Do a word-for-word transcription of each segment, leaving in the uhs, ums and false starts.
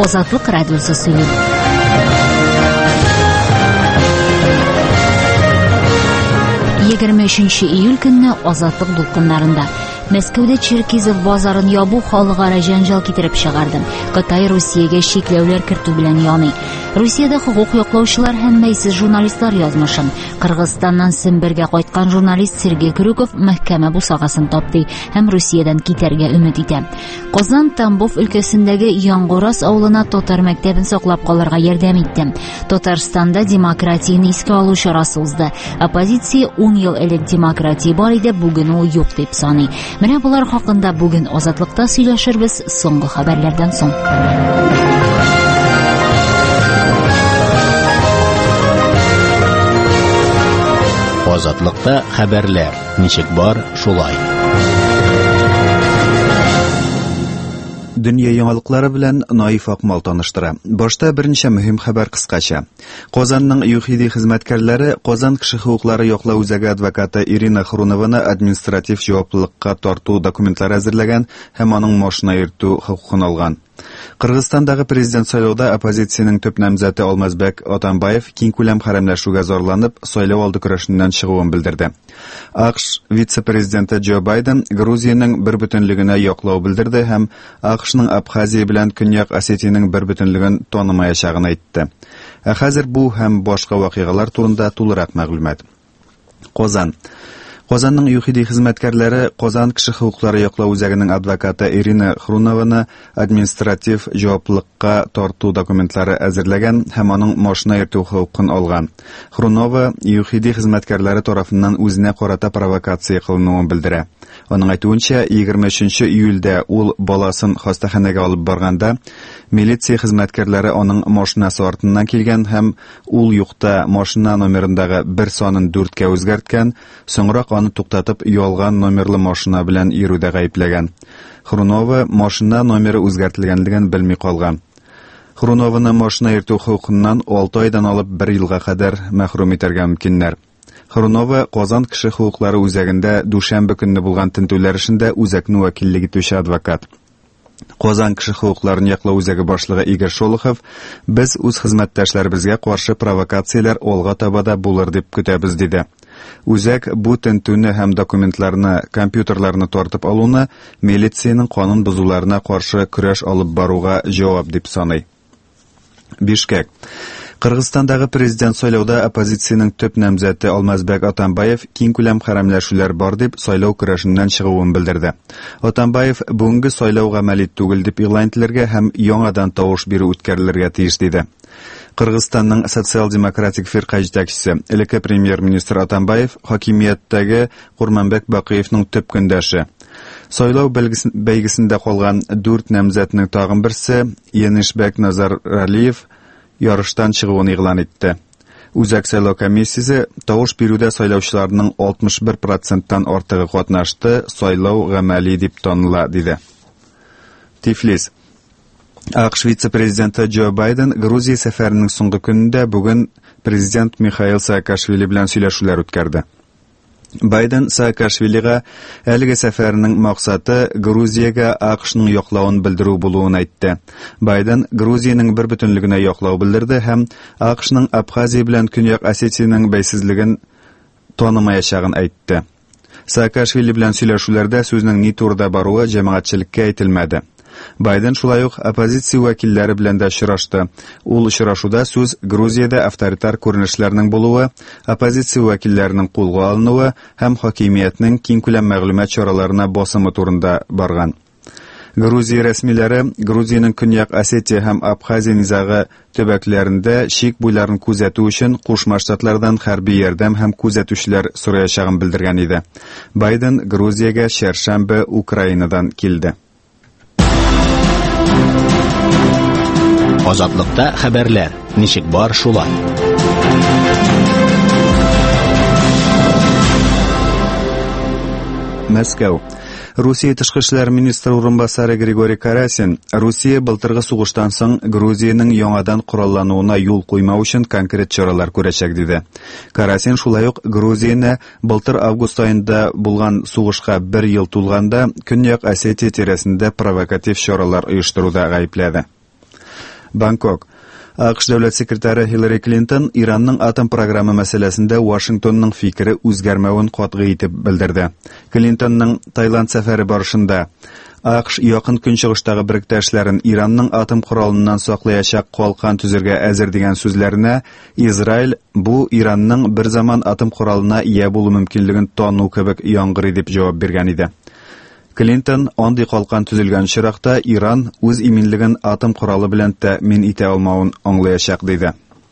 Азатлык радиосы сөйли. егерме өченче июль көнне Азатлык дулкыннарында Мәскәүдә Черкизов базарын ябу халыкара җанҗал китереп чыгарды. Кытай Русиягә шикләүләр кертү белән яный. Русиядә хукук яклаучылар һәм мәйсез журналистлар язмышын. Кыргызстаннан Сембергә кайткан журналист Сергей Крюков мәхкәмә бусагасын тапты һәм Русиядән китәргә өмет итә. Казан Тамбов өлкәсендәге Яңгурас авылына татар мәктәбен саклап калырга ярдәм итте. Татарстанда демократияне искә алу чарасы узды. Оппозиция ун ел элек демократия бар иде, бүген ул юк дип саный. Менә булар хакында бүген Азатлыкта сөйләшербез соңгы хәбәрләрдән соң. Азатлыкта хәбәрләр. Ничек бар, шулай. Дөнья яңалыклары белән Наиф Акмал таныштыра. Башта берничә мөһим хәбәр кыскача. Казанның ЮХИДИ хезмәткәрләре Казан кеше хукуклары яклау үзәге адвокаты Ирина Хрунованы административ җаваплылыкка тарту документлары әзерләгән һәм аның машина йөртү хокукын алган. Кыргызстандагы президент сайлауда оппозициянең төп намзәте Алмазбек Атамбаев киң күләм хәрәмләшүгә зарланып, сайлау алды көрәшеннән чыгуын белдерде. АКШ вице-президенты Джо Байден Грузиянең бербөтенлегенә яклау белдерде һәм АКШның Абхазия белән Көньяк Осетиянең бербөтенлеген танымаячагын әйтте. Ә хәзер бу һәм башка вакыйгалар турында тулырак мәгълүмат. Казан Казанның ЮХИДИ хезмәткәрләре Казан кеше хукуклары яклау үзәгенең адвокаты Ирина Хрунованы административ җаваплылыкка тарту документлары әзерләгән һәм аның машина йөртү хукукын алган. Хрунова ЮХИДИ хезмәткәрләре тарафыннан үзенә карата провокация кылынуын белдерә. Аның әйтүенчә, егерме өченче июльдә ул баласын хастаханәгә алып барганда, милиция хезмәткәрләре аның машинасы артыннан килгән һәм ул юкта машина номерындагы бер санын дүрткә үзгәрткән, соңрак аны туктатып ялган номерлы машина белән йөрүдә гаепләгән. Хрунова машина номеры үзгәртелгәнлеген белми калган. Хрунованы машина йөртү хукукыннан алты айдан алып бер елга кадәр мәхрүм итәргә мөмкиннәр. Хрунова Казан кеше хукуклары үзәгендә дүшәмбе көнне булган тентүләр эшендә үзәкне вәкиллек итүче адвокат. Казан кеше хукукларын яклау үзәге башлыгы Игорь Шолохов: "Без үз хезмәттәшләребезгә каршы провокацияләр алга таба да булыр дип көтәбез", диде. Үзәк бу тентүне һәм документларны, компьютерларны тартып алуны милициянең канун бозуларына каршы көрәш алып баруга җавап дип саный. Бишкек Кыргызстандагы президент сайлауда оппозициянең төп намзәте Алмазбек Атамбаев киң күләм хәрәмләшүләр бар дип сайлау көрәшеннән чыгуын белдерде. Атамбаев бүгенге сайлау гамәли түгел дип игълан ителергә һәм яңадан тавыш бирү үткәрелергә тиеш диде. Кыргызстанның социал-демократик фирка җитәкчесе, элекке премьер-министр Атамбаев хакимияттәге Курманбек Бакыевның төп көндәше. Сайлау бәйгесендә калган дүрт намзәтнең тагын берсе, Янишбек Назаралиев, ярыштан чыгуын игълан итте. Үзәк сайлау комиссиясе тавыш бирүдә сайлаучыларның алтмыш бер проценттан артыгы катнашты, сайлау гамәли дип таныла, диде. Тифлис АКШ вице-президенты Джо Байден Грузия сәфәренең соңгы көнендә бүген президент Михаил Саакашвили белән сөйләшүләр үткәрде. Байден Саакашвилига әлеге сәфәренең максаты Грузиягә АКШның яклавын белдерү булуын әйтте. Байден Грузиянең бербөтенлегенә яклау белдерде һәм АКШның Абхазия белән Көньяк Осетиянең бәйсезлеген танымаячагын әйтте. Саакашвили белән сөйләшүләрдә сүзнең ни турыда баруы җәмәгатьчелеккә әйтелмәде. Байден шулай ук оппозиция вәкилләре белән дә очрашты. Ул очрашуда сүз Грузиядә авторитар күренешләрнең булуы, оппозиция вәкилләренең кулга алынуы һәм хакимиятның киң күләм мәгълүмат чараларына басымы турында барган. Грузия рәсмиләре Грузиянең Көньяк Осетия һәм Абхазия низагы төбәкләрендә шик буйларын күзәтү өчен Кушма Штатлардан хәрби ярдәм һәм күзәтүчеләр сораячагын белдергән иде. Байден Грузиягә чәршәмбе Украинадан килде. Азатлыкта хәбәрләр. Ничек бар, шулай. Мәскәү Русия тышкы эшләр министры урынбасары Григорий Карасин Русия былтыргы сугыштан соң Грузиянең яңадан кораллануына юл куймау өчен конкрет чаралар күрәчәк диде. Карасин шулай ук Грузияне былтыр август айында булган сугышка бер ел тулганда Көньяк Осетия тирәсендә провокатив чаралар оештыруда гаепләде. Бангкок. АКШ дәүләт секретаре Хиллари Клинтон Иранның атом программы мәсьәләсендә Вашингтонның фикере үзгәрмәвен катгый итеп белдерде. Клинтонның Таиланд сәфәре барышында АКШ якын көнчыгыштагы биректәшләрен Иранның атом коралыннан саклаячак калкан төзергә әзер дигән сүзләренә Израиль бу Иранның бер заман атом коралына ия булу мөмкинлеген тану кебек яңгырый дип җавап биргән иде. Клинтон андый калкан төзелгән чиракта Иран үз иминлеген атом коралы белән тәэмин итә алмавын аңлаячак диде.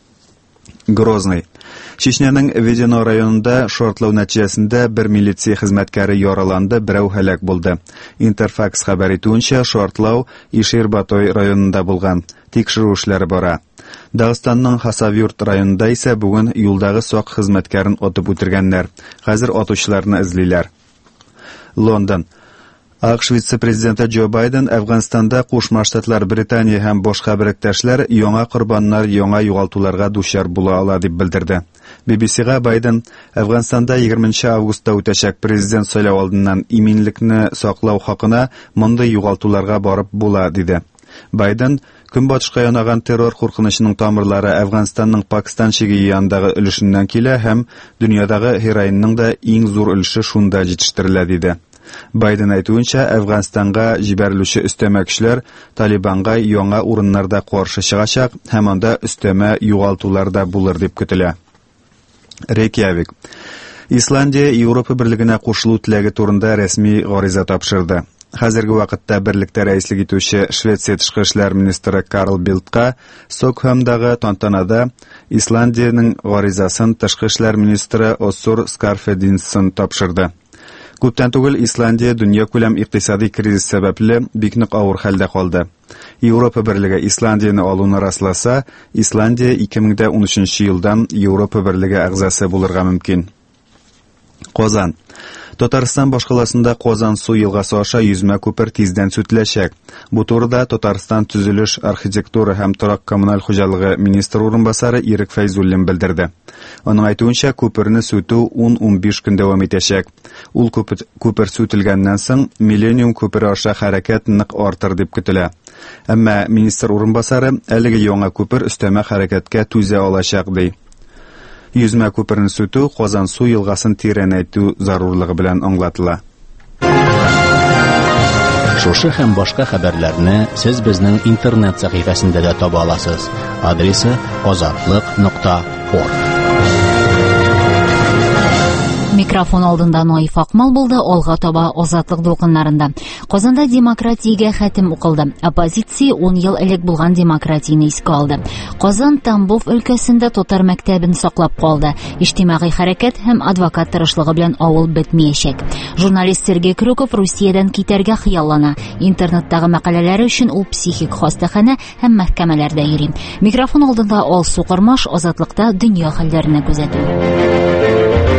Грозный. Чечняның Ведено районында шортлау нәтиҗәсендә бер милиция хезмәткәре яраланды, берәү һәлак булды. Интерфакс хәбәр итүенчә, шортлау Ишербатой районында булган. Тикшерү эшләре бара. Дагыстанның Хасавюрт районында исә бүген юлдагы сак хезмәткәрен атып үтергәннәр. Хәзер атучыларны эзлиләр. Лондон. АКШ вице-президенты Джо Байден Әфганстанда Кушма Штатлар, Британия һәм башка биректәшләр яңа корбаннар яңа югалтуларга дучар була ала дип белдерде. би би си-га Байден Әфганстанда егерменче августта үтәчәк президент сайлау алдыннан иминлекне саклау хакына мондый югалтуларга барып була диде. Байден Көнбатышка янаган террор куркынычының тамырлары Әфганстанның Пакистан чиге янындагы өлешеннән килә һәм дөньядагы героинның да иң зур өлеше шунда җитештерелә диде. Байден әйтүенчә, Әфганстанга җибәрелүче өстәмә көчләр Талибанга яңа урыннарда каршы чыгачак һәм анда өстәмә югалтулар да булыр дип көтелә. Рейкьявик. Исландия Европа берлегенә кушылу теләге турында рәсми гариза тапшырды. Хәзерге вакытта берлектә рәислек итүче Швеция тышкы эшләр министры Карл Бильдка Стокгольмдагы тантанада Исландиянең гаризасын тышкы эшләр министры Оссур Скарфединсон тапшырды. Күптән түгел Исландия дөнья күләм икътисади кризис сәбәпле бик нык авыр хәлдә калды. Европа берлеге Исландияны алуны расласа, Исландия ике мең дә унөченче елдан Европа берлеге әгъзасы булырга мөмкин. Казан. Татарстан башкаласында Казан су елгасы аша йөзмә күпер тиздән сүтеләчәк. Бу турыда Татарстан төзелеш, архитектура һәм торак коммуналь хуҗалыгы министры урынбасары Ирек Фәйзуллин белдерде. Аның әйтүенчә, күперне сүтү ун-унбиш көн дәвам итәчәк. Ул күпер сүтелгәннән соң Миллениум күпере аша хәрәкәт нык артыр дип көтелә. Әмма министр урынбасары әлеге яңа күпер өстәмә хәрәкәткә түзә алачак ди. Йөзмә күперне сүтү Казан су елгасын тирәнәйтү зарурлыгы белән аңлатыла. Шушы һәм башка хәбәрләрне сез безнең интернет сәхифәсендә дә таба аласыз. Адресы азатлык нокта орг. Микрофон алдында Наиф Акмал булды, алга таба азатлык дулкыннарында. Казанда демократиягә хәтем укылды. Оппозиция ун ел элек булган демократияне искә алды. Казан Тамбов өлкәсендә татар мәктәбен саклап калды. Иҗтимагый хәрәкәт һәм адвокат тырышлыгы белән авыл бетмәячәк. Журналист Сергей Крюков Русиядән китәргә хыяллана. Интернеттагы мәкаләләре өчен ул психик хастаханә һәм мәхкәмәләрдә йөри. Микрофон алдында Алсу Кырмаш азатлыкта дөнья хәлләренә күзәтү.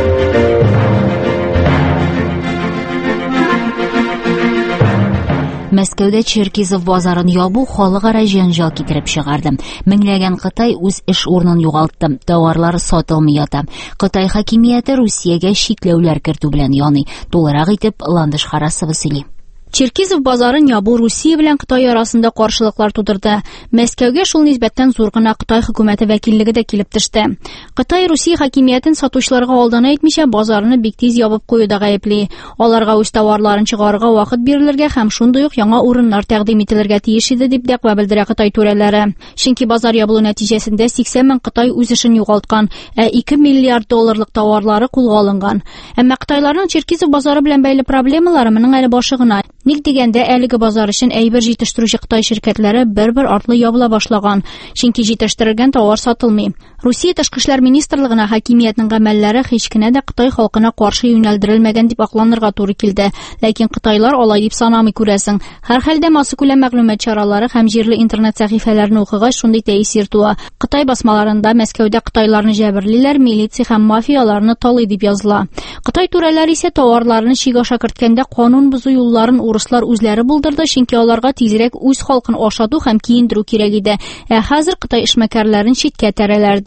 Мәскәүдә Черкизов базарын ябу халыкара җәнҗал китереп чыгарды. Меңләгән Кытай үз эш урынын югалтты. Товарлары сатылмый ята. Кытай хакимияте Русиягә шикләүләр кертү белән яный. Тулырак итеп Ландыш Харасова сөйли. Черкизов базарын ябу Русия белән Кытай арасында каршылыклар тудырды. Мәскәүгә шул нисбәттән зур гына Кытай хөкүмәте вәкиллеге дә килеп төште. Кытай Русия хакимиятен сатучыларга алдана әйтмичә базарны бик тиз ябып куюда гаепли. Аларга үз товарларын чыгарырга вакыт бирелергә һәм шундый ук яңа урыннар тәкъдим ителергә тиеш иде дип дәгъва белдерә Кытай түрәләре. Чөнки базар ябылу нәтиҗәсендә сиксән мең Кытай үз эшен югалткан, ә ике миллиард долларлык товарлары кулга алынган. Әмма Кытайларның Черкизов базары белән бәйле проблемалары моның әле башы гына. Ник дигәндә әлеге базар өчен әйбер җитештерүче Кытай ширкәтләре бер-бер артлы ябыла башлаган, чөнки җитештерелгән товар сатылмый. Русия тышкы эшләр министрлыгына хакимиятнең гамәлләре һич кенә дә Кытай халкына каршы юнәлдерелмәгән дип акланырга туры килде. Ләкин Кытайлар алай дип санамый күрәсең. Һәр хәлдә массый күләм мәгълүмат чаралары һәм җирле интернет сәхифәләрен укыгач шундый тәэсир туа. Кытай басмаларында Мәскәүдә Кытайларны җәберлиләр, милиция һәм мафияларны талый дип языла. Кытай түрәләре исә товарларны чиге аша керткәндә канун бозу юлларын урыслар үзләре булдырды, чөнки аларга тизрәк үз халкын ашату һәм киендерү кирәк иде. Ә хәзер Кытай эшмәкәрләрен читкә тәрәләр ди.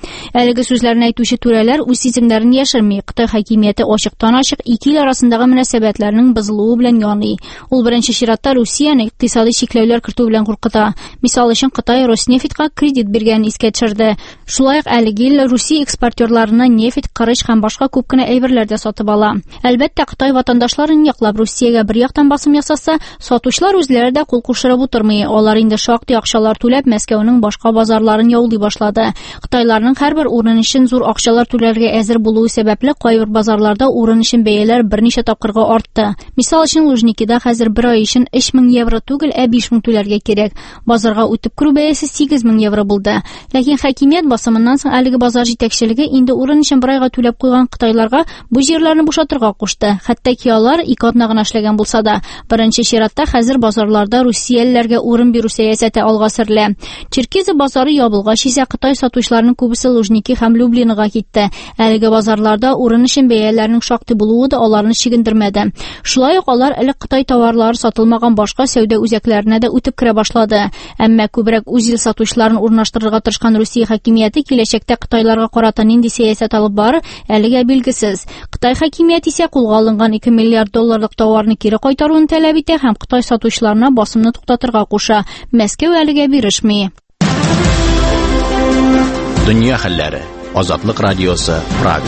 Әлеге сүзләрне әйтүче түрәләр үз сиземнәрен яшерми, Кытай хакимияте ачыктан-ачык ике ил арасындагы мөнәсәбәтләрнең бозылуы белән яный. Ул беренче чиратта Русияне икътисади чикләүләр кертү белән куркыта. Мисал өчен Кытай Роснефтька кредит биргәнен искә төшерде. Шулай ук әлеге ил Русия экспортерларына нефть, кырыч һәм башка күп кенә әйберләр дә сатып ала. Әлбәттә, Кытай ватандашларын яклап Русиягә бер яктан басым ясаса, сатучылар үзләре дә кул кушырып утырмый. Алар инде шактый акчалар түләп Мәскәүнең башка базарларын яулый башлады. Кытайларның һәрбер урын өчен зур акчалар түләргә әзер булуы сәбәпле кайбер базарларда урын өчен бәяләр берничә тапкырга артты. Мисал өчен Лужникида хәзер бер ай өчен өч мең евро түгел, ә биш мең түләргә кирәк. Базарга үтеп керү бәясе сигез мең евро булды. Ләкин хакимият басымыннан соң әлеге базар җитәкчелеге инде урын өчен бер айга түләп куйган кытайларга бу җирләрне бушатырга кушты. Хәтта ки алар ике атна гына эшләгән булса да, беренче чиратта хәзер базарларда русиялеләргә урын бирү сәясәте алга сөрелә. Черкизов базары ябылгач исә Кытай сатучыларының күбесе Лужники һәм Люблинга китте. Әлеге базарларда урын өчен бәяләрнең шактый булуы да аларны чигендермәде. Шулай ук алар элек Кытай товарлары сатылмаган башка сәүдә үзәкләренә дә үтеп керә башлады. Әмма күбрәк үз ил сатучыларын урнаштырырга тырышкан Русия хакимияте киләчәктә Кытайларга карата нинди сәясәт алып барыр, әлегә билгесез. Кытай хакимияте исә кулга алынган ике миллиард долларлык товарны кире кайтаруын таләп итә һәм Кытай сатучыларына басымны туктатырга куша. Мәскәү әлегә бирешми. Дөнья хәлләре. Азатлык радиосы, Прага.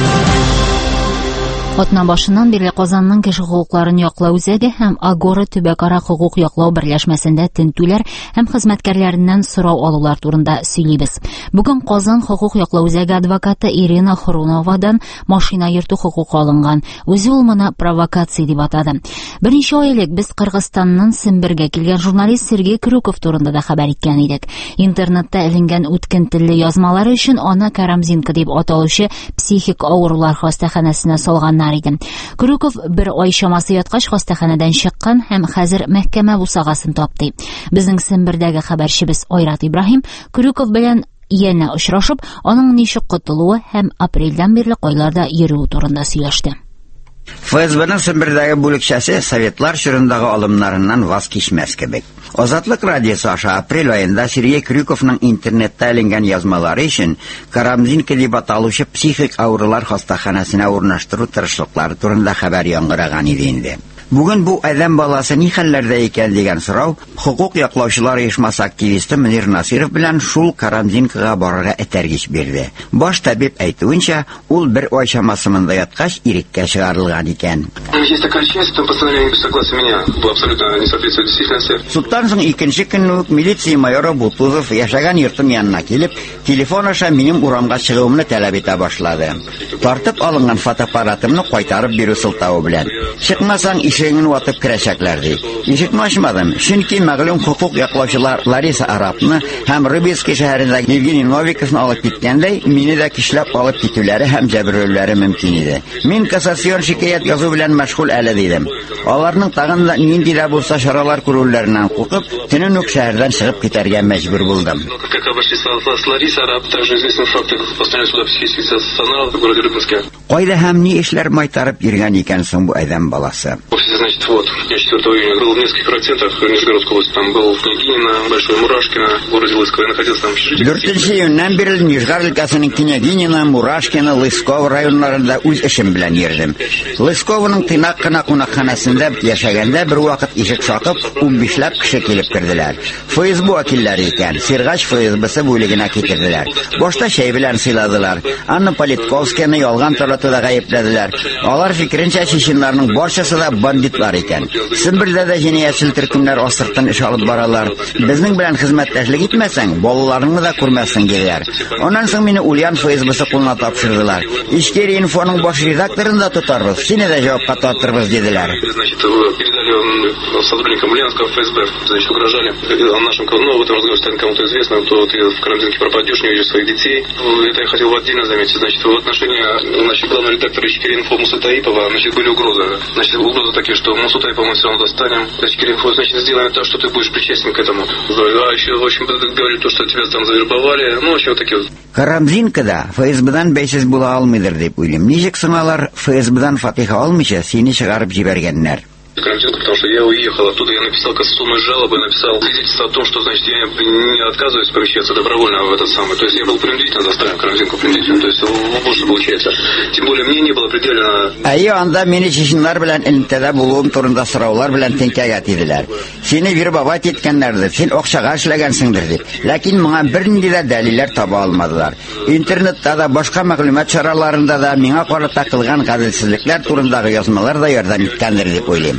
Атна башыннан бирле Казанның кеше хукукларын яклау үзәге һәм Агора төбәкара хукук яклау берләшмәсендә тентүләр һәм хезмәткәрләреннән сорау алулар турында сөйлибез. Бүген Казан хукук яклау үзәге адвокаты Ирина Хруновадан машина йөртү хукукы алынган. Үзе ул моны провокация дип атады. Берничә ай элек без Кыргызстаннан Сембергә килгән журналист Сергей Крюков турында да хәбәр иткән идек. Интернетта эленгән үткен телле язмалары өчен аны Карамзинка дип аталучы психик авырулар хастаханәсенә салган. Крюков бер ай чамасы яткач хастаханәдән чыккан һәм хәзер мәхкәмә бусагасын тапты. Безнең Сембердәге хәбәрчебез Айрат Ибраһим Крюков белән янә очрашып, аның ничек котылуы һәм апрельдән бирле кайларда йөрүе турында сөйләште. ФСБның Сембердәге бүлекчәсе советлар чорындагы алымнарыннан ваз кичмәс кебек. Азатлык радиосы аша апрель айында Сергей Крюковның интернетта эленгән язмалары өчен Карамзинка дип аталучы психик авырулар хастаханәсенә урнаштыру тырышлыклары турында хәбәр яңгыраган иде инде. Бүген бу адәм баласы ни хәлләрдә икән дигән сорау хукук яклаучылар оешмасы активисты Мөнир Насиров белән шул Карамзинкага барырга этәргеч бирде. Баш табиб әйтүенчә, ул бер ай чамасы монда яткач иреккә чыгарылган икән. Суттан соң икенче көнне үк милиция майоры Бутузов яшәгән йортым янына килеп, телефон аша минем урамга чыгуымны таләп итә башлады. Тартып алынган фотоаппаратымны кайтарып бирү сылтавы белән. Чыкмасаң ишегеңне ватып керәчәкләр ди. Ишекне ачмадым, чөнки мәгълүм хукук яклаучылар Лариса Арапны һәм Рыбинский шәһәрендәге Евгений Новиковны алып киткәндәй, мине дә кишләп алып китүләре һәм җәберләүләре мөмкин иде. Мин кассацион шикаят язу белән мәшгуль әле дидем. Аларның тагын да нинди дә булса чаралар күрүләреннән куркып, төнен үк шәһәрдән чыгып китәргә мәҗбүр булдым. Как обошли с Ларисой Арап, также известный факт, постоянно сюда психический социал в городе Рыбинске. Кайда һәм ни эшләр майтарып йөргән икән соң бу адәм баласы? Значит, вот, я четвёртого июня был в нескольких райцентрах Нижегородской области, там был в Княгинино, Большой Мурашкино, в городе Лысково, я находился там в общежитии. дүртенче июньнән бирле Нижегород өлкәсенең Княгинино, Мурашкино, Лысково районнарында үз эшем белән йөрдем. Лысковоның тыйнак кына кунакханәсендә яшәгәндә бер вакыт ишек шакып, унбишләп кеше килеп керделәр. ФСБ вәкилләре икән, Сиргач ФСБсы бүлегенә китерделәр. Башта чәй белән сыйладылар. Анна Политковскаяны ялган таратуда гаепләделәр. Алар фикеренчә чеченнарның барчасы да бандитлар икән. Сембердә дә җинаятьчел төркемнәр астыртын эш алып баралар. Безнең белән хезмәттәшлек итмәсәң, балаларыңны да күрмәссең диләр. Аннан соң мине Ульян ФСБсы кулына тапшырдылар. Ишкери инфоның баш редакторын да тотарбыз, сине дә җавапка тартырбыз диделәр. Значит, передали сотрудникам Ульяновского ФСБ, значит, угрожали нашим, ну, в этом разговоре станет кому-то известно, то ты в Карамзинке пропадешь, не увидишь своих детей. Это я хотел отдельно заметить. Значит, в отношении, значит, главного редактора Ишкери инфо Мусы Таипова, значит, были угрозы. Значит, угрозы такие, что Мусу Таипова мы все равно достанем. Ишкери инфо, значит, сделаем то, что ты будешь причастен к этому. А еще, в общем, говорили то, что тебя там завербовали. Ну, вообще, вот такие вот. Карамзинкада ФСБдан бәйсез була алмыйдыр дип уйлыйм. Ничек соң алар ФСБдан фатиха алмыйча сине чыгарып җибәргәннәр? Карантинку, потому что я уехал оттуда, я написал кассационную жалобу, написал свидетельство о том, что, значит, я не отказываюсь помещаться добровольно в этот самый. То есть я был принудительно заставлен карантинку принудительно. То есть вот что получается. Тем более мне не было определено... Айо, анда мені чешинлар белән элемтәдә булуым турында сораулар белән теңкәгә тиделәр. Сине вербовать иткәннәрдер, син акчага эшләгәнсеңдер дип. Ләкин моңа бернинди дә дәлилләр таба алмадылар. Интернетта да, башка мәгълүмат чараларында да миңа карата кылган гаделсезлекләр турындагы язмалар да ярдәм иткәндер дип уйлыйм.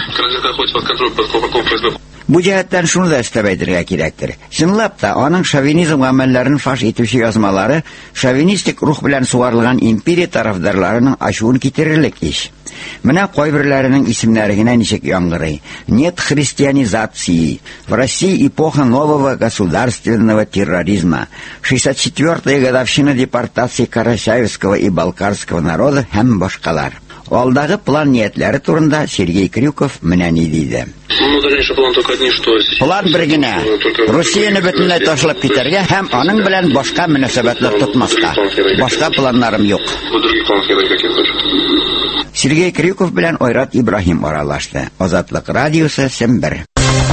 Бу җәһәттән шуны да өстәп әйтергә кирәктер. Чынлап та, аның шовинизм гамәлләрен фаш итүче язмалары шовинистик рух белән сугарылган империя тарафдарларының ачуын китерерлек иш. Менә кайберләренең исемнәре генә ничек яңгырый. Нет христианизации. В России эпоха нового государственного терроризма. шестьдесят четвёртая годовщина депортации карачаевского и балкарского народа һәм башкалар. Алдагы план ниятләре турында Сергей Крюков менә ни диде. Ну, дальнейший план только одни, что... План бер генә. Россияны бөтенләй ташлап китәргә һәм аның белән башка мөнәсәбәтләр тотмаска. Башка планнарым юк. Сергей Крюков белән Айрат Ибраһим аралашты. Азатлык радиосы Сембер.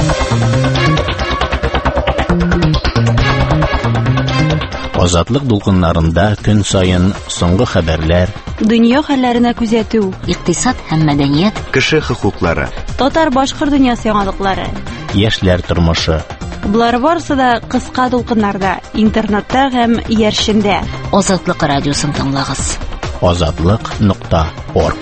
Азатлык дулкыннарында көн сайын соңгы хәбәрләр, дөнья хәлләренә күзәтү, икътисад һәм мәдәният, кеше хокуклары, татар-башкорт дөньясы яңалыклары, яшьләр тормышы. Булар барысы да кыска дулкыннарда, интернетта һәм яршендә. Азатлык радиосын тыңлагыз. азатлык нокта орг.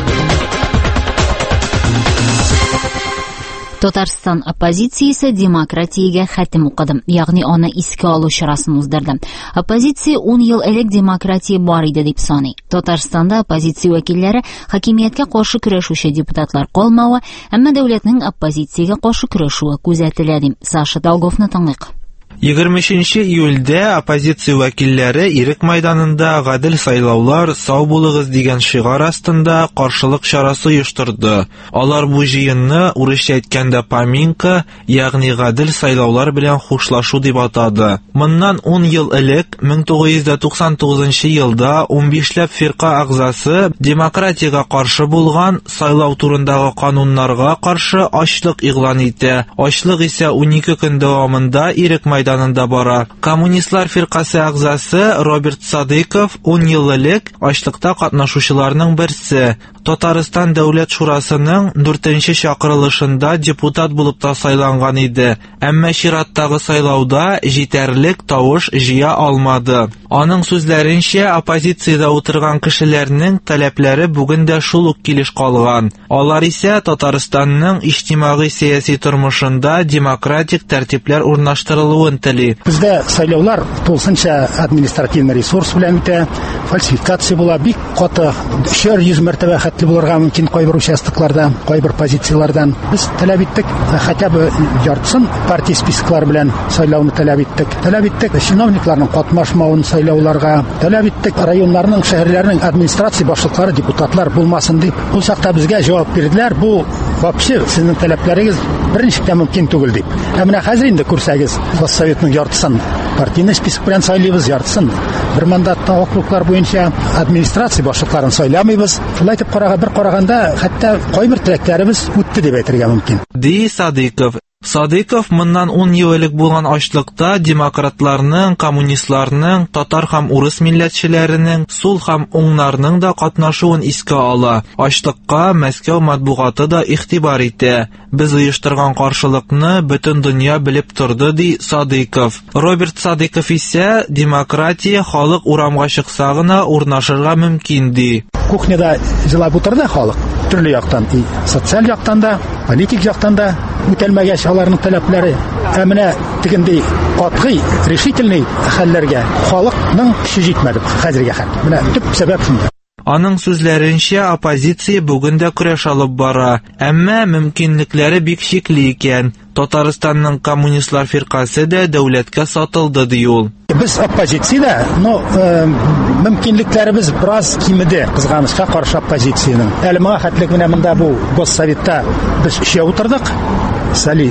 Татарстан оппозициясе демократиягә хәтем укыды, ягъни аны искә алу чарасын уздырды. Оппозиция ун ел элек демократия бар иде дип саный. Татарстанда оппозиция вәкилләре хакимияткә каршы көрәшүче депутатлар калмавы, әмма дәүләтнең оппозициягә каршы көрәшүе күзәтелә ди. Саша Долговны тыңлыйк. егерменче июльдә оппозиция вәкилләре Ирек мәйданында гадел сайлаулар сау булыгыз дигән шигар астында каршылык чарасы оештырды. Алар бу җыенны урысча әйткәндә поминка, ягъни гадел сайлаулар белән хушлашу дип атады. Моннан ун ел элек, мең тугыз йөз туксан тугызынчы елда ун бишләп фирка агзасы демократиягә каршы булган сайлау турындагы кануннарга каршы ачлык игълан итә. Ачлык исә ун ике көн дәвамында Ирек мәйданында бара. Коммунистлар фиркасы агзасы Роберт Садыков ун ел элек ачлыкта катнашучыларның берсе. Татарстан дәүләт шурасының дүртенче чакырылышында депутат булып та сайланган иде. Әмма чираттагы сайлауда җитәрлек тавыш җыя алмады. Аның сүзләренчә, оппозициядә утырган кешеләрнең таләпләре бүген дә шул ук килеш калган. Алар исә Татарстанның иҗтимагый сәяси тормышында демократик тәртипләр урнаштырылуын тели. Бездә сайлаулар тулысынча административный ресурс белән үтә, фальсификация була, бик каты, өчәр йөз мәртәбә хәтле булырга мөмкин кайбер участокларда, кайбер позицияләрдән. Без таләп иттек, хәтта бу яртысын партия списоклары белән сайлауны таләп иттек. Таләп иттек чиновникларның катнашмавын сайлауларга, таләп иттек районнарның, шәһәрләрнең администрация башлыклары, депутатлар булмасын дип. Бу чакта безгә җавап бирделәр. Бу вообще сезнең таләпләрегез берничә дә мөмкин түгел дип. Ә менә хәзер инде күрсәгез, Госсоветның яртысын партийный список белән сайлыйбыз, яртысын бер мандатта округлар буенча администрация башлыкларын сайламыйбыз. Шулай итеп карага бер караганда, хәтта кайбер теләкләребез үтте дип әйтергә мөмкин. Ди Садыков. Садыков моннан ун ел элек булган ачлыкта демократларның, коммунистларның, татар һәм урыс милләтчеләренең, сул һәм уңнарның да катнашуын искә ала. Ачлыкка Мәскәү матбугаты да игътибар итә. Без оештырган каршылыкны бөтен дөнья белеп торды, ди Садыков. Роберт Садыков исә демократия халык урамга чыкса гына урнашырга мөмкин ди. Кухняда җылап утырды халык. Төрле яктан, и социаль яктан да, политик яктан да үтәлмәгәч аларның таләпләре. Ә менә тигендей катгый, решительный хәлләргә халыкның көче җитмәде хәзергә хәл. Менә төп сәбәп шунда. Аның сүзләренчә, оппозиция бүген дә көрәш алып бара, әмма мөмкинлекләре бик чикле икән. Татарстанның коммунистлар фиркасы да дәүләткә сатылды ди ул. Без оппозициядә, но мөмкинлекләребез бераз кимеде, кызганычка каршы оппозициянең. Әле моңа хәтлек менә монда бу Госсоветта без эшә утырдык. Сали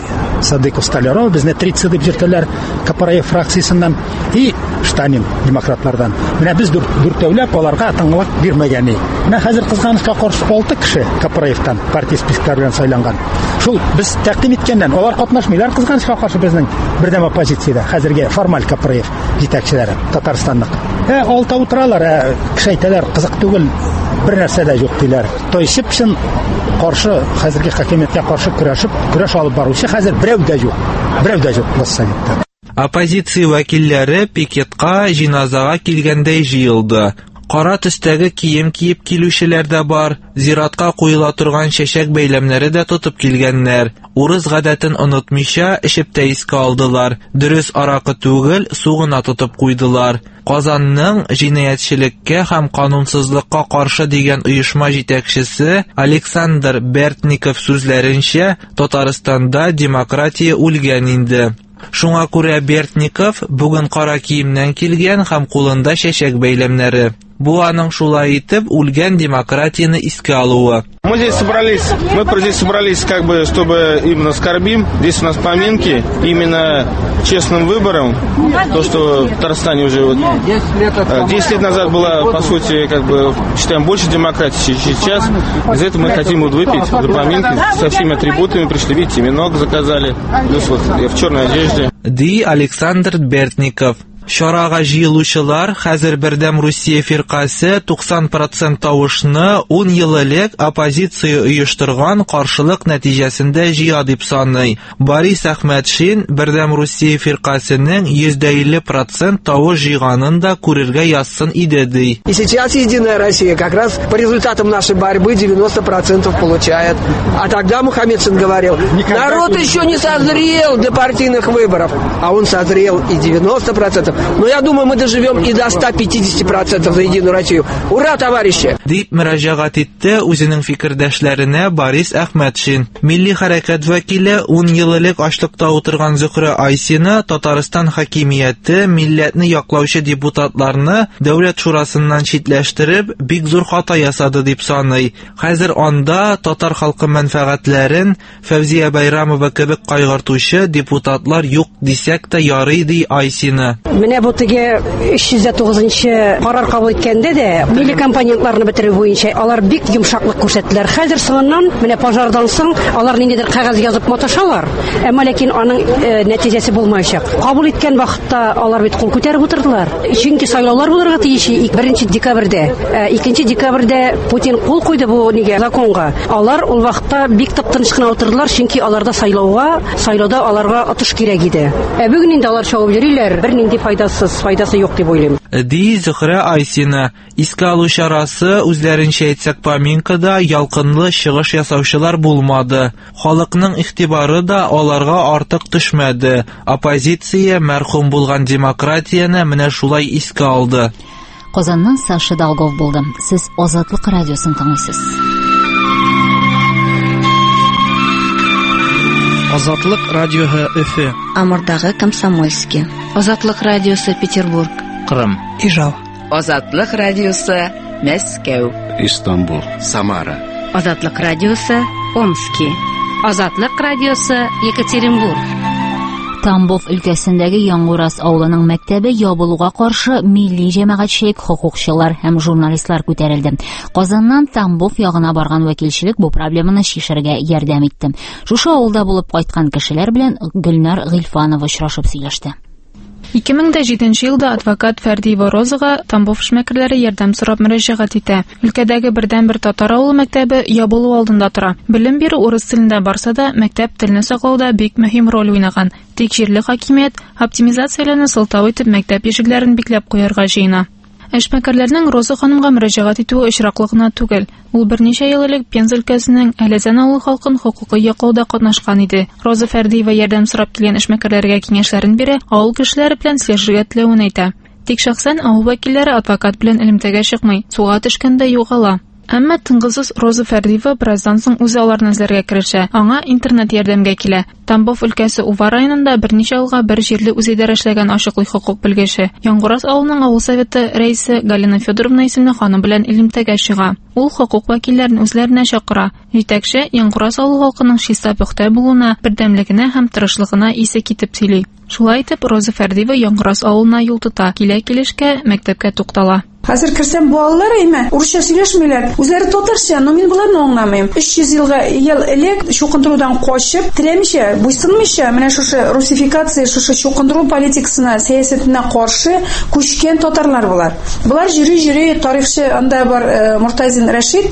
Садыков, Столяров, безне тридцать дип йөртәләр КПРФ фракциясеннән и Штанин демократлардан. Менә без дүртәүләп аларга тыңлык бирмәгән. Менә хәзер кызганычка каршы алты кеше КПРФтан партия спискары белән сайланган. Шул без тәкъдим иткәннән алар катнашмыйлар кызганычка каршы безнең бердәм оппозициядә хәзерге формаль КПРФ җитәкчеләре Татарстанның. Ә алта утыралар, ә кеше әйтәләр кызык түгел, бер нәрсә дә юк диләр. Тойсып өчен каршы хәзерге хакимияткә каршы көрәшеп, көрәш алып баручы хәзер берәү дә юк. Берәү дә юк Госсоветта. Оппозиция вәкилләре пикетка, җиназага килгәндәй җыелды. Кара төстәге кием киеп килүчеләр дә бар, зиратка куела торган чәчәк бәйләмнәре дә тотып килгәннәр. Урыс гадәтен онытмыйча эчеп тә искә алдылар. Дөрес аракы түгел, сугына тотып куйдылар. Казанның җинаятьчелеккә һәм канунсызлыкка каршы дигән оешма җитәкчесе Александр Бертников сүзләренчә, Татарстанда демократия үлгән инде. Шуңа күрә Бертников бүген кара киемнән килгән һәм кулында чәчәк бәйләмнәре. Бу аның шулай итеп үлгән демократияны искә алуы. Мы здесь собрались, мы здесь собрались как бы, чтобы именно скорбим. Здесь у нас поминки именно честным выбором. То, что в Татарстане уже вот десять лет назад была, по сути, как бы, считаем, больше демократии, чем сейчас. Из-за этого мы хотим вот выпить за поминки со всеми атрибутами. Пришли, видите, венок заказали. Плюс вот я в черной одежде. Ди Александр Бертников. Шарага җыелучылар хәзер бердәм Русия фиркасы туксан процент тавышны ун ел элек оппозиция оештырган каршылык нәтиҗәсендә җыя дип саный. Борис Әхмәтшин бердәм Русия фиркасының йөз илле процент тавыш җыйганын да күрергә язсын иде ди. И сейчас Единая Россия как раз по результатам нашей борьбы девяносто процентов получает. А тогда Мухаммедшин говорил, народ еще не созрел для партийных выборов. А он созрел и девяносто процентов. Но я думаю, мы доживем и до ста пятидесяти процентов за Единую Россию. Ура, товарищи! Дип мөрәҗәгать итте үзенең фикердәшләренә Борис Әхмәтшин. Милли хәрәкәт вәкиле ун ел элек ачлыкта утырган Зөһрә Айсина Татарстан хакимияте милләтне яклаучы депутатларны дәүләт шурасыннан читләштереп бик зур хата ясады дип саный. Хәзер анда татар халкы мәнфәгатьләрен Фәвзия Байрамова кебек кайгыртучы депутатлар юк дисәк тә ярый ди Айсина. Менә бу теге өч йөз тугызынчы карар кабул иткәндә дә милли компонентларны бетерү буенча алар бик йомшаклык күрсәттеләр. Хәзер соңыннан менә пожардан соң алар ниндидер кәгазь язып маташалар, әмма ләкин аның э, нәтиҗәсе булмаячак. Кабул иткән вакытта алар бит кул күтәреп утырдылар. Чөнки сайлаулар булырга тиеш беренче декабрьдә. икенче декабрьдә Путин кул куйды бу нигә законга. Алар ул вакытта бик тып-тыныч кына утырдылар, чөнки аларда сайлауга, сайлауда аларга атыш кирәк иде. Ә бүген инде алар чабып йөриләр, бернинди файдасыз, файдасы юк дип уйлыйм. Ди Зөһрә Айсина. Искә алу чарасы үзләренчә әйтсәк поминкада ялкынлы чыгыш ясаучылар булмады. Халыкның игътибары да аларга артык төшмәде. Оппозиция мәрхүм булган демократияны менә шулай искә алды. Казаннан Саша Долгов булды. Сез Азатлык радиосын тыңлыйсыз. Азатлык радиоһы Өфе. Амурдагы Комсомольский. Азатлык радиосы Петербург. Кырым. Ижау. Азатлык радиосы Мәскәү. Истанбул. Самара. Азатлык радиосы Омский. Азатлык радиосы Екатеринбург. Тамбов өлкәсендәге Яңгурас авылының мәктәбе ябылуга каршы милли җәмәгатьчелек, хокукчылар һәм журналистлар күтәрелде. Казаннан Тамбов ягына барган вәкилчелек бу проблеманы шишәргә ярдәм итте. Шушы авылда булып кайткан кешеләр белән Гөлнар Гыйльфанова очрашып сөйләште. ике мең җиденче елда адвокат Фәрдиева Розага Тамбов эшмәкәрләре ярдәм сорап мөрәҗәгать итә. Өлкәдәге бердән-бер татар авылы мәктәбе ябылу алдында тора. Белем бирү урыс телендә барса да, мәктәп телне саклауда бик мөһим роль уйнаган. Тик җирле хакимият оптимизацияләне сылтау итеп мәктәп ишекләрен бикләп куярга җыена. Эшмәкәрләрнең Роза ханымга мөрәҗәгать итүе очраклы гына түгел. Ул берничә ел элек Пенза өлкәсенең Әләзән авылы халкын хокукый яклауда катнашкан иде. Роза Фәрдиева ярдәм сорап килгән эшмәкәрләргә киңәшләрен бирә, авыл кешеләре белән сөйләшергә теләвен әйтә. Тик шәхсән авыл вәкилләре адвокат белән элемтәгә чыкмый, суга төшкәндә югала. Әмма тыңгызсыз Роза Фәрдиева бераздан соң үзе аларны эзләргә керешә. Аңа интернет ярдәмгә килә. Тамбов өлкәсе Ува районында берничә елга бер җирле үзидарә эшләгән ашыклы хокук белгече. Яңгураз авылының авыл советы рәисе Галина Федоровна исемле ханым белән элемтәгә чыга. Ул хокук вәкилләрен үзләренә чакыра. Җитәкче Яңгураз авыл халкының чиста пөхтә булуына, бердәмлегенә һәм тырышлыгына исе китеп сөйли. Шулай итеп, Роза Фәрдиева Яңгураз авылына юл тота, килә-килешкә мәктәпкә туктала. Хәзер керсәм балалар әйме, урысча сөйләшмиләр. Үзләре татарча, но мин буларны аңламыйм. өч йөз елга ел элек чукындырудан качып, теләмичә, буйсынмыйча, менә шушы русификация, шушы чукындыру политикасына, сәясәтенә каршы күчкән татарлар булар. Булар җире-җире тарихчы анда бар Муртазин Рәшид,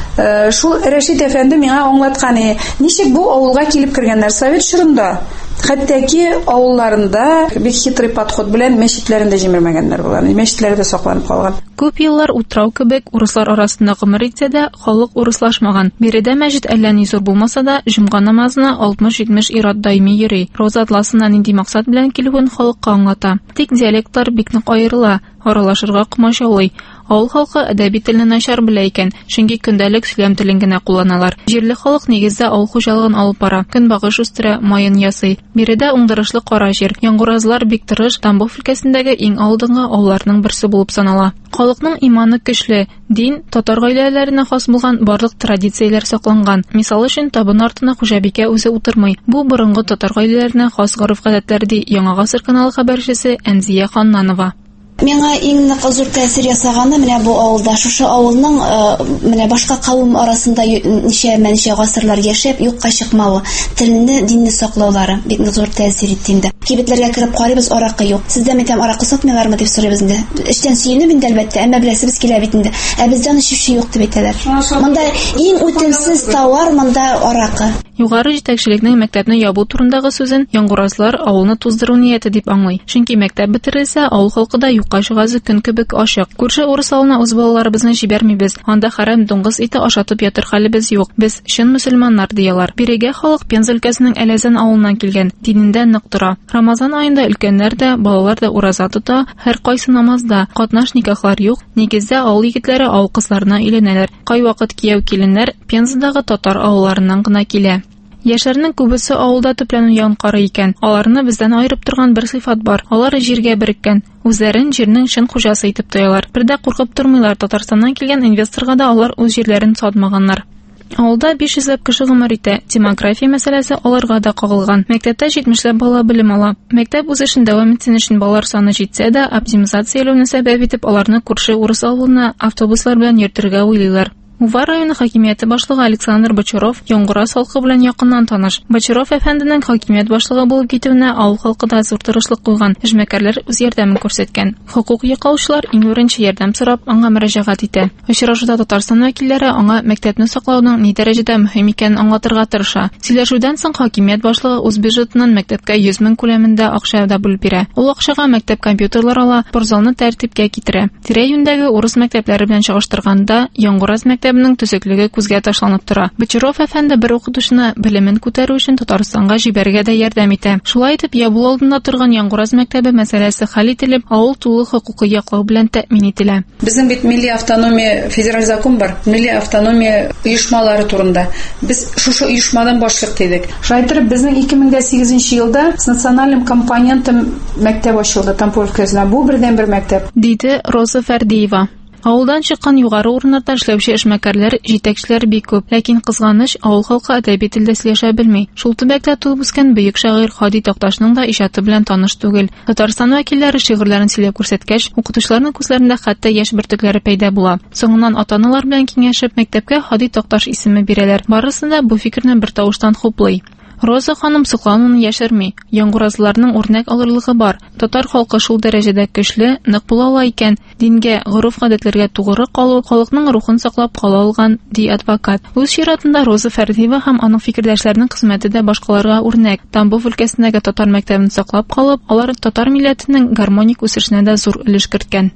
шул Рәшид әфәнде миңа аңлаткан, ничек бу авылга килеп кергәннәр Совет чорында. Хәттәки авылларында бик хитрый подход белән мәчетләрендә җимермәгәннәр булар. Мәчетләрдә сакланып калган. Күп еллар утрау кебек урыслар арасында гомер итсә дә, халык урыслашмаган. Биредә мәчет әллә ни зур булмаса да, җомга намазына алтмыш-җитмеш ир-ат даими йөри. Роза атласына нинди максат белән килүен халыкка аңлата. Тик диалектлар бик нык аерыла, аралашырга комачаулый. Авыл халкы әдәби телне начар белә икән, чөнки көндәлек сөйләм телен генә кулланалар. Җирле халык нигездә авыл хуҗалыгын алып бара, көнбагыш үстерә, майын ясый. Биредә уңдырышлы кара җир. Яңгуразлар бик тырыш, Тамбов өлкәсендәге иң алдынгы авылларның берсе булып санала. Халыкның иманы көчле, дин, татар гаиләләренә хас булган барлык традицияләр сакланган. Мисал өчен, табын артына хуҗабикә үзе утырмый. Бу борынгы татар гаиләләренә хас гореф-гадәтләр ди Яңа гасыр каналы хәбәрчесе Әнзия Ханнанова. Миңа иң нык зур тәэсир ясаганы менә бу авылда, шушы авылның менә башка кавым арасында ничә мәнчә гасырлар яшәп, юкка чыкмавы, телне, динне саклаулары бик зур тәэсир итте инде. Кибетләргә кереп карыйбыз, аракы юк. Сездә мәтәм аракы сатмыйлармы дип сорыйбыз инде. Эштән сөенеп инде әлбәттә, әмма беләсебез килә бит инде. Ә бездә ничек юк дип әйтәләр. Монда иң үтемсез товар монда аракы. Югары җитәкчелекнең мәктәпне ябу турындагы сүзен Яңгуразлар авылны туздыру нияте дип аңлый. Чөнки мәктәп бетерелсә, авыл халкы да юкка чыгасы көн кебек ачык. Күрше урыс авылына үз балаларыбызны җибәрмибез. Анда хәрәм дуңгыз ите ашатып ятыр хәлебез юк. Без чын мөселманнар диялар. Бирегә халык Пенза өлкәсенең Әләзән авылыннан килгән, динендә нык тора. Рамазан аенда өлкәннәр дә, балалар да ураза тота, һәр кайсы намазда. Катнаш никахлар юк. Нигездә авыл егетләре авыл кызларына өйләнәләр. Кайвакыт кияү киленнәр Пензадагы татар авылларыннан гына килә. Яшәрнең күбесе авылда төпләнү янкары икән. Аларны бездән аерып торган бер сыйфат бар. Алар җиргә береккән. Үзләрен җирнең чын хуҗасы итеп тоялар. Бердә куркып тормыйлар. Татарстаннан килгән инвесторга да алар үз җирләрен сатмаганнар. Авылда биш йөзләп кеше гомер итә. Демография мәсьәләсе аларга да кагылган. Мәктәптә җитмешләп бала белем ала. Мәктәп үз эшен дәвам итсен өчен балалар саны җитсә дә, оптимизацияләүне сәбәп итеп аларны күрше урыс авылына автобуслар белән йөртергә уйлыйлар. Ува районы хакимияте башлыгы Александр Бочаров Яңгураз халкы белән якыннан таныш. Бочаров әфәнденең хакимият башлыгы булып китүенә авыл халкы да зур тырышлык куйган. Эшмәкәрләр үз ярдәмен күрсәткән. Хокук яклаучылар иң беренче ярдәм сорап аңа мөрәҗәгать итә. Очрашуда Татарстан вәкилләре аңа мәктәпне саклауның ни дәрәҗәдә мөһим икәнен аңлатырга тырыша. Сөйләшүдән соң хакимият башлыгы үз бюджетыннан мәктәпкә йөз мең күләмендә акча да бүлеп бирә. Ул акчага мәктәп компьютерлар ала, спортзалны тәртипкә китерә. Тирә-юньдәге урыс мәктәпләре белән чагыштырганда Яңгураз мәктәбенең төзеклеге күзгә ташланып тора. Бочаров әфәнде бер укытучыны белемен күтәрү өчен Татарстанга җибәргә дә ярдәм итә. Шулай итеп, ябул алдында торган Яңгураз мәктәбе мәсьәләсе хәл ителеп, авыл тулы хокукый яклау белән тәэмин ителә. Безнең бит милли автономия федераль закон бар. Милли автономия оешмалары турында. Без шушы оешмадан башлык дидек. Шулай итеп, безнең ике мең сигезенче елда с национальным компонентом мәктәп ачылды Тамбов өлкәсендә. Бу бердән бер мәктәп. Диде Роза Фәрдиева. Авылдан чыккан югары урыннарда эшләүче эшмәкәрләр, җитәкчеләр бик күп, ләкин кызганыч, авыл халкы әдәби телдә сөйләшә белми. Шул төбәктә туып үскән бөек шагыйрь Хади Такташның да иҗаты белән таныш түгел. Татарстан вәкилләре шигырьләрен сөйләп күрсәткәч, укытучыларның күзләрендә хәтта яшь бөртекләре пәйда була. Соңыннан ата-аналар белән киңәшеп, мәктәпкә Хади Такташ исеме бирәләр. Барысы да бу фикерне бер тавыштан хуплый. Роза ханым соклануын яшерми. Яңгуразларның үрнәк алырлыгы бар. Татар халкы шул дәрәҗәдә көчле, нык була ала икән. Дингә, гореф-гадәтләргә тугры калу халыкның рухын саклап кала алган, ди адвокат. Үз чиратында Роза Фәрдиева һәм аның фикердәшләренең хезмәте дә башкаларга үрнәк. Тамбов өлкәсендәге татар мәктәбен саклап калып, алар татар милләтенең гармоник үсешенә дә зур өлеш керткән.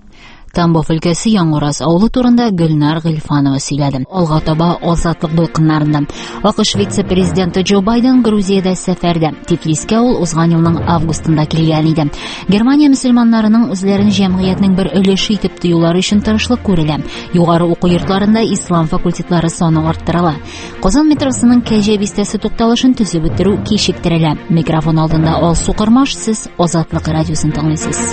Тамбов өлкәсе Яңгырас авылы турында Гөлнар Гыйльфанова сөйләде. Алга таба азатлык дулкыннарында. АКШ вице-президенты Джо Байден Грузиядә сәфәрдә. Тифлискә ул узган елның августында килгән иде. Германия мөселманнарының үзләрен җәмгыятьнең бер өлеше итеп тоюлары өчен тырышлык күрелә. Югары уку йортларында ислам факультетлары саны арттырыла. Казан метросының Кәҗә бистәсе тукталышын төзеп бетерү кичектерелә. Микрофон алдында Алсу Кырмаш, сез Азатлык радиосын тыңлыйсыз.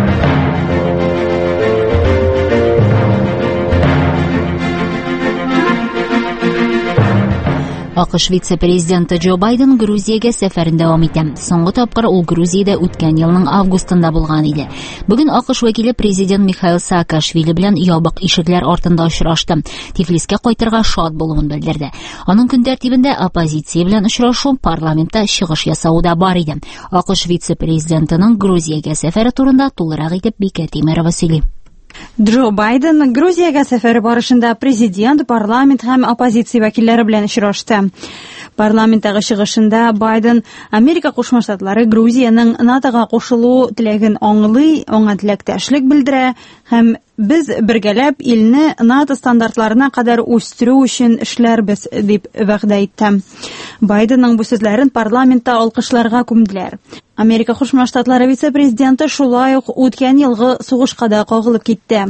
АКШ вице-президенты Джо Байден Грузиягә сәфәрен дәвам итә. Соңгы тапкыр ул Грузиядә үткән елның августында булган иде. Бүген АКШ вәкиле президент Михаил Саакашвили белән ябык ишекләр артында очрашты. Тифлискә кайтырга шат булуын белдерде. Аның көн тәртибендә оппозиция белән очрашу, парламентта чыгыш ясау да бар иде. АКШ вице-президентының Грузиягә сәфәре турында тулырак итеп Бикә Тимерова сөйли. Джо Байден Грузиягә сәфәре барышында президент, парламент һәм оппозиция вәкилләре белән очрашты. Парламенттагы чыгышында Байден Америка Кушма Штатлары Грузияның НАТОга кушылу теләген аңлый, аңа теләктәшлек белдерә һәм без бергәләп илне НАТО стандартларына кадәр үстерү өчен эшләрбез дип вәгъдә итте. Байденның бу сүзләрен парламентта алкышларга күмделәр. Америка Кушма Штатлары вице-президенты шулай ук үткән елгы сугышка да кагылып китте.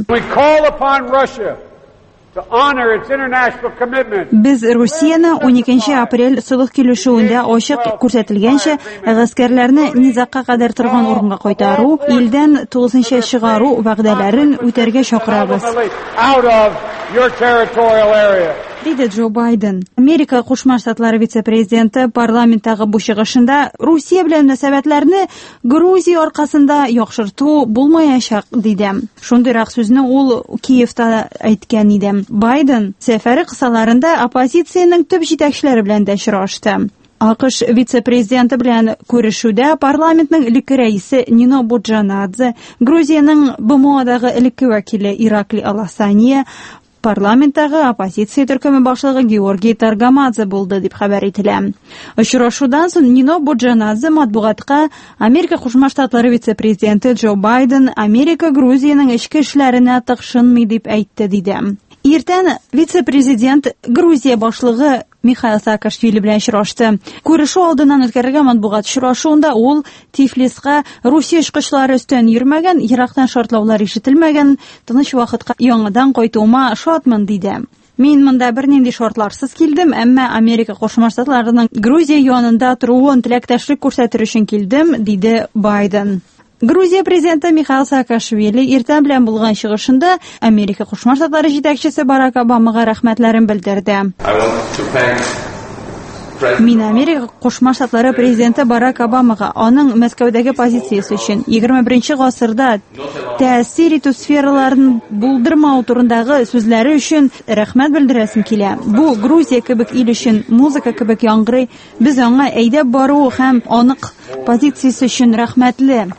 Без Русияны уникенче апрель сулых килешүендә ачык күрсәтелгәнчә гаскәрләрне низакка кадәр торган урынга кайтару, илдән тугызынчы чыгару вәгъдәләрен үтәргә чакырабыз. Диде Джо Байден. Америка Кушма Штатлары вице-президенты парламенттагы бу чыгышында Русия белән мөнәсәбәтләрне Грузия аркасында яхшырту булмаячак диде. Шундыйрак сүзне ул Киевта әйткән иде. Байден сәфәре кысаларында оппозициянең төп җитәкчеләре белән дә очрашты. АКШ вице-президенты белән күрешүдә парламентның элекке рәисе Нино Боджанадзе, Грузияның БМОдагы элекке вәкиле Иракли Аласания, парламенттагы оппозиция төркеме башлыгы Георгий Таргамадзе булды дип хәбәр ителә. Очрашудан соң Нино Боджанадзе матбугатка Америка Кушма Штатлары вице-президенты Джо Байден Америка Грузияның эчке эшләренә тыкшынмый дип әйтте диде. Иртән вице-президент Грузия башлыгы Михаил Саакашвили белән очрашты. Күрешү алдыннан үткәрелгән матбугат очрашуында ул Тифлиска Русия очкычлары өстен йөрмәгән, ерактан шартлаулар ишетелмәгән, тыныч вакытка яңадан кайтуыма шатмын диде. Мин монда бернинди шартларсыз килдем, әмма Америка Кушма Штатларының Грузия янында торуын теләктәшлек күрсәтер өчен килдем, диде Байден. Грузия президенты Михаил Саакашвили иртән белән булган чыгышында Америка Кушма Штатлары җитәкчесе Барак Обамага рәхмәтләрен белдерде. Мин Америка Кушма Штатлары президенты Барак Обамага аның Мәскәүдәге позициясе өчен егерме беренче гасырда тәэсир итү сфераларын булдырмау турындагы сүзләре өчен рәхмәт белдерәсем килә. Бу Грузия кебек ил өчен музыка кебек яңгырый. Без аңа әйдәп бару һәм анык позициясе өчен рәхмәтле.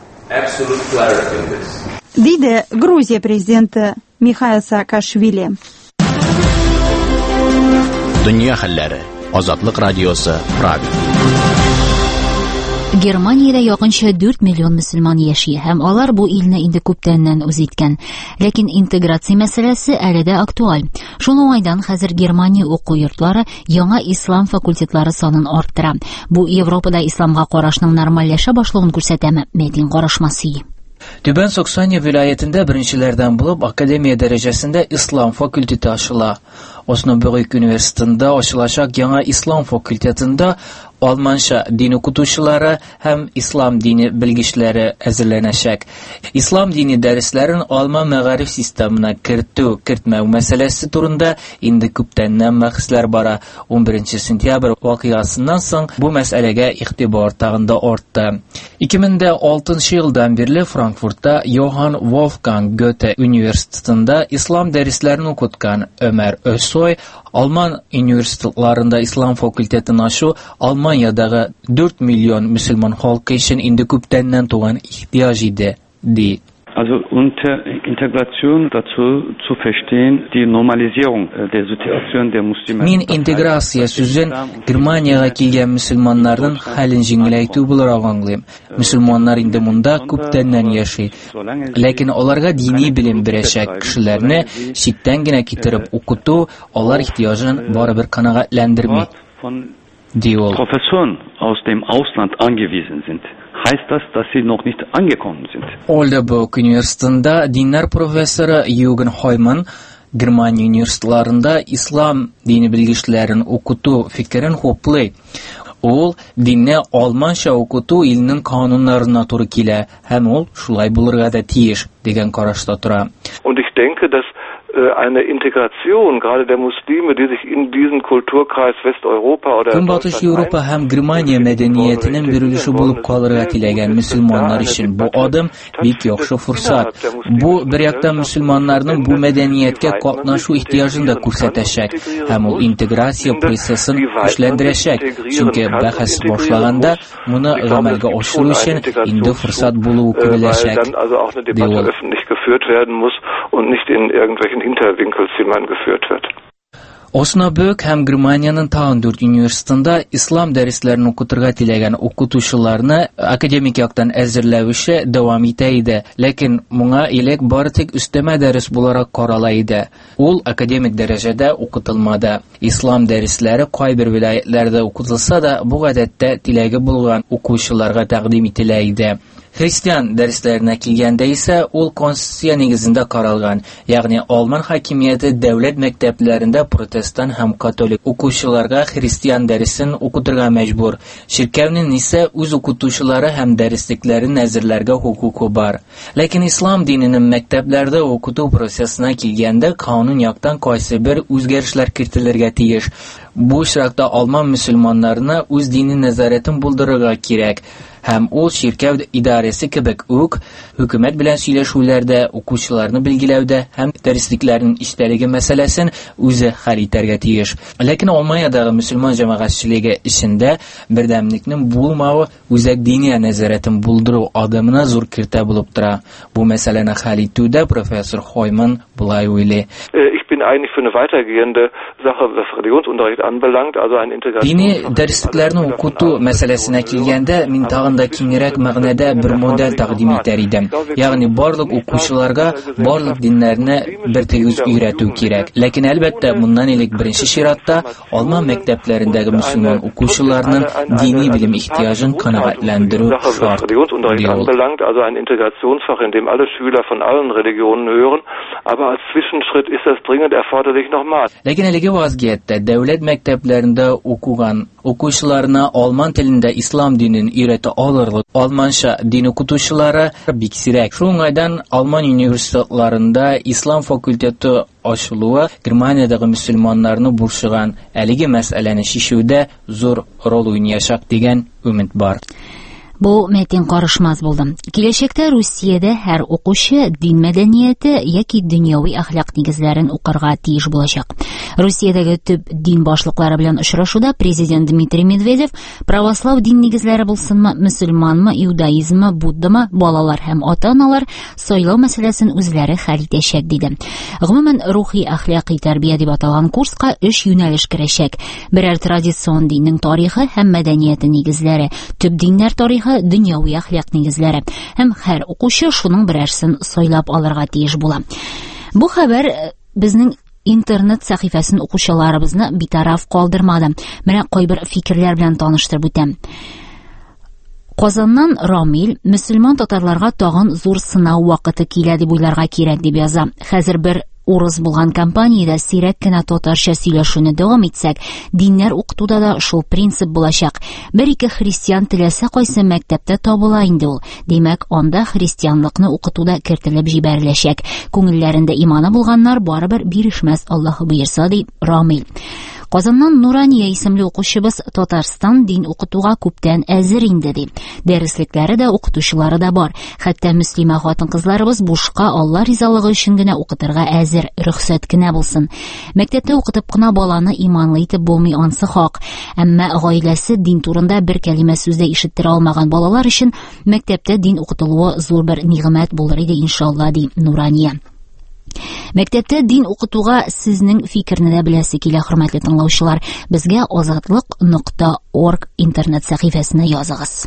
Диде Грузия президенты Михаил Саакашвили. Дөнья хәлләре. Азатлык радиосы Прага. Германиядә якынча дүрт миллион мөселман яши һәм алар бу илне инде күптәннән үз иткән. Ләкин интеграция мәсьәләсе әле дә актуаль. Шул уңайдан хәзер Германия уку йортлары яңа ислам факультетлары санын арттыра. Бу Европада исламга карашның нормальләшә башлыгын күрсәтәме? Мәдин карашмасы. Түбән Саксония вилаятында беренчеләрдән булып академия дәрәҗәсендә ислам факультеты ачыла. Osnabrück университетында ачылачак яңа ислам факультетында Almanca din okutuşları hem İslam dini bilgiçleri әзерләнәчәк. İslam dini дәресләрен Alman мәгариф системына кертү, кертмәү мәсьәләсе турында инде күптәннән бәхәсләр бара. он беренче сентябрь вакыйгасыннан соң бу мәсьәләгә игътибар тагын да артты. ике мең алтынчы елдан бирле Франкфуртта Johann Wolfgang Goethe университетында İslam дәресләрен укыткан Ömer Özsoy Alman университетларында İslam факультетін ачу Almanyadагы дүрт миллион мөселман халкы өчен инде күптәннән туган ихтияҗ иде, ди. Also unter Integration dazu zu verstehen die Normalisierung der Situation der Muslimen. Min integrasiya сүзен Германияга килгән мөселманнарның хәлен җиңеләйтү буларак аңлыйм. Мөселманнар инде монда күптәннән яши. Ләкин аларга дини билем бирәчәк кешеләрне читтән генә китереп укыту алар ихтияҗын барыбер канәгатьләндерми. Die Professoren aus dem Ausland angewiesen sind, heißt das, dass sie noch nicht angekommen sind. Oldenburg университетында диннәр профессоры Юген Хойман Германия университетларында ислам дини белгечләрен укыту фикерен хуплый. Ул динне алманча укыту илнең кануннарына туры килә, һәм ул шулай булырга да тиеш дигән карашта тора. Und ich denke, dass eine Integration gerade der Muslime, die sich in diesen Kulturkreis Westeuropa oder Көнбатыш Европа һәм Германия мәдәниятенең бер өлеше булып калырга теләгән мөселманнар өчен бу адым бик яхшы форсат. Бу бер яктан мөселманнарның бу мәдәнияткә катнашу ихтияҗын да күрсәтәчәк һәм ул интеграция процессын көчләндерәчәк. Чөнки бәхәс башлаганда моны гамәлгә ашыру өчен инде форсат булуы күреләчәк. geführt werden muss und nicht in irgendwelchen Hinterwinkels, wie man geführt wird. Osnabrück һәм Германияның тагын дүрт университетында ислам дәресләрен укытырга теләгән укытучыларны академик яктан әзерләүче дәвам итә иде, ләкин моңа элек бары тик өстәмә дәрес буларак карала иде. Ул академик дәрәҗәдә укытылмады. Ислам дәресләре кайбер вилаятларда укытылса да, бу гадәттә теләге булган укучыларга тәкъдим ителә иде. Христиан дәресләренә килгәндә исә ул конституция нигезендә каралган, ягъни Алман хакимияте дәүләт мәктәпләрендә протестан һәм католик укучыларга христиан дәресен укытырга мәҗбүр. Ширкәүнең исә үз укытучылары һәм дәреслекләрен әзерләргә хукукы бар. Ләкин ислам диненең мәктәпләрдә укыту процессына килгәндә канун яктан кайсы бер үзгәрешләр кертелергә тиеш. Бу очракта Алман мөселманнарына үз дини нәзарәтен булдырырга кирәк. Һәм ул ширкәү идарәсе кебек үк хөкүмәт белән сөйләшүләрдә, укучыларны билгеләүдә һәм дәреслекләрнең истәлеге мәсьәләсен үзе хәл итәргә тиеш. Ләкин Алманиядагы мөселман җәмәгатьчелеге ишендә бердәмлекнең булмавы үзәк дини нәзарәтен булдыру адымына зур киртә булып тора. Бу мәсьәләне хәл итүдә профессор Хойман булай уйлый. Ich bin eigentlich für eine weitergehende Sache, was Religionsunterricht anbelangt, also ein Integration. Dini дәреслекләрне укыту мәсьәләсенә килгәндә мин да киңрәк мәгънәдә бер модель тәкъдим итәр идем. Ягъни барлык укучыларга барлык диннәрне бертигез өйрәтү кирәк. Ләкин әлбәттә моннан элек беренче чиратта Алман мәктәпләрендәге мөселман укучыларның дини билем ихтияҗын канәгатьләндерү шарт. Also ein Integrationsfach, in dem alle Schüler von allen Religionen hören, aber als Zwischenschritt ist das dringend erforderlich nochmal. Ләкин әлеге вазгиятта дәүләт мәктәпләрендә укуган укучыларына алман телендә ислам динен өйрәтә алырлык алманча дин укытучылары бик сирәк. Шуңайдан Алман университетларында ислам факультеты ачылуы Германиядагы мөселманнарны бурчыган әлеге мәсьәләне шишүдә зур роль уйнаячак дигән өмет бар. Бу мәтин карышмас булды. Киләчәктә Русиядә һәр укучы дин мәдәнияте яки дөньяви әхлак нигезләрен укырга тиеш булачак. Русиядәге төп дин башлыклары белән очрашуда президент Дмитрий Медведев православ дин нигезләре булсынмы, мөселманмы, иудаизмы, буддамы, балалар һәм ата-аналар сайлау мәсьәләсен үзләре хәл итәчәк диде. Гомумән рухи әхлакый тәрбия дип аталган курска өч юнәлеш керәчәк. Берәр традицион диннең тарихы һәм мәдәнияте нигезләре, төп диннәр тарихы, дөньяви әхлак нигезләре һәм һәр укучы шуның берәрсен сайлап алырга тиеш була. Бу хәбәр безнең интернет сәхифәсен укучыларыбызны битараф калдырмады. Менә кайбер фикерләр белән таныштырып үтәм. Казаннан Рамил мөселман татарларга тагын зур сынау вакыты килә дип уйларга кирәк дип яза. Хәзер бер урыс булган компаниядә сирәк кенә татарча сөйләшүне дәвам итсәк, диннәр укытуда да шул принцип булачак. Бер-ике христиан теләсә кайсы мәктәптә табыла инде ул. Димәк, анда христианлыкны укытуда кертелеп җибәреләчәк. Күңелләрендә иманы булганнар барыбер бирешмәс, Аллаһы боерса, ди Рамил. Казаннан Нурания исемле укучыбыз Татарстан дин укытуга күптән әзер инде ди. Дәреслекләре дә, укытучылары да бар. Хәтта мөслимә хатын-кызларыбыз бушка Алла ризалыгы өчен генә укытырга әзер, рөхсәт кенә булсын. Мәктәптә укытып кына баланы иманлы итеп булмый, ансы хак. Әмма гаиләсе дин турында бер кәлимә сүз дә ишеттерә алмаган балалар өчен мәктәптә дин укытылуы зур бер нигъмәт булыр иде иншалла, ди Нурания. Мәктәптә дин укытуга сезнең фикерне дә беләсе килә, хөрмәтле тыңлаучылар. Безгә азатлык нокта орг интернет сәхифәсенә языгыз.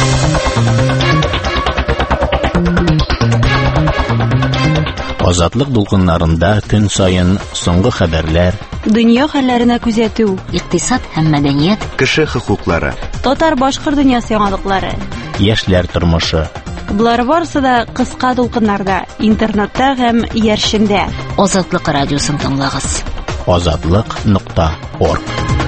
Азатлык дулкыннарында көн сайын соңгы хәбәрләр, дөнья хәлләренә күзәтү, икътисад һәм мәдәният, кеше хокуклары, татар-башкорт дөньясы яңалыклары, яшьләр тормышы. Булар барысы да кыска дулкыннарда, интернетта һәм яршендә. Азатлык радиосын тыңлагыз. азатлык нокта орг.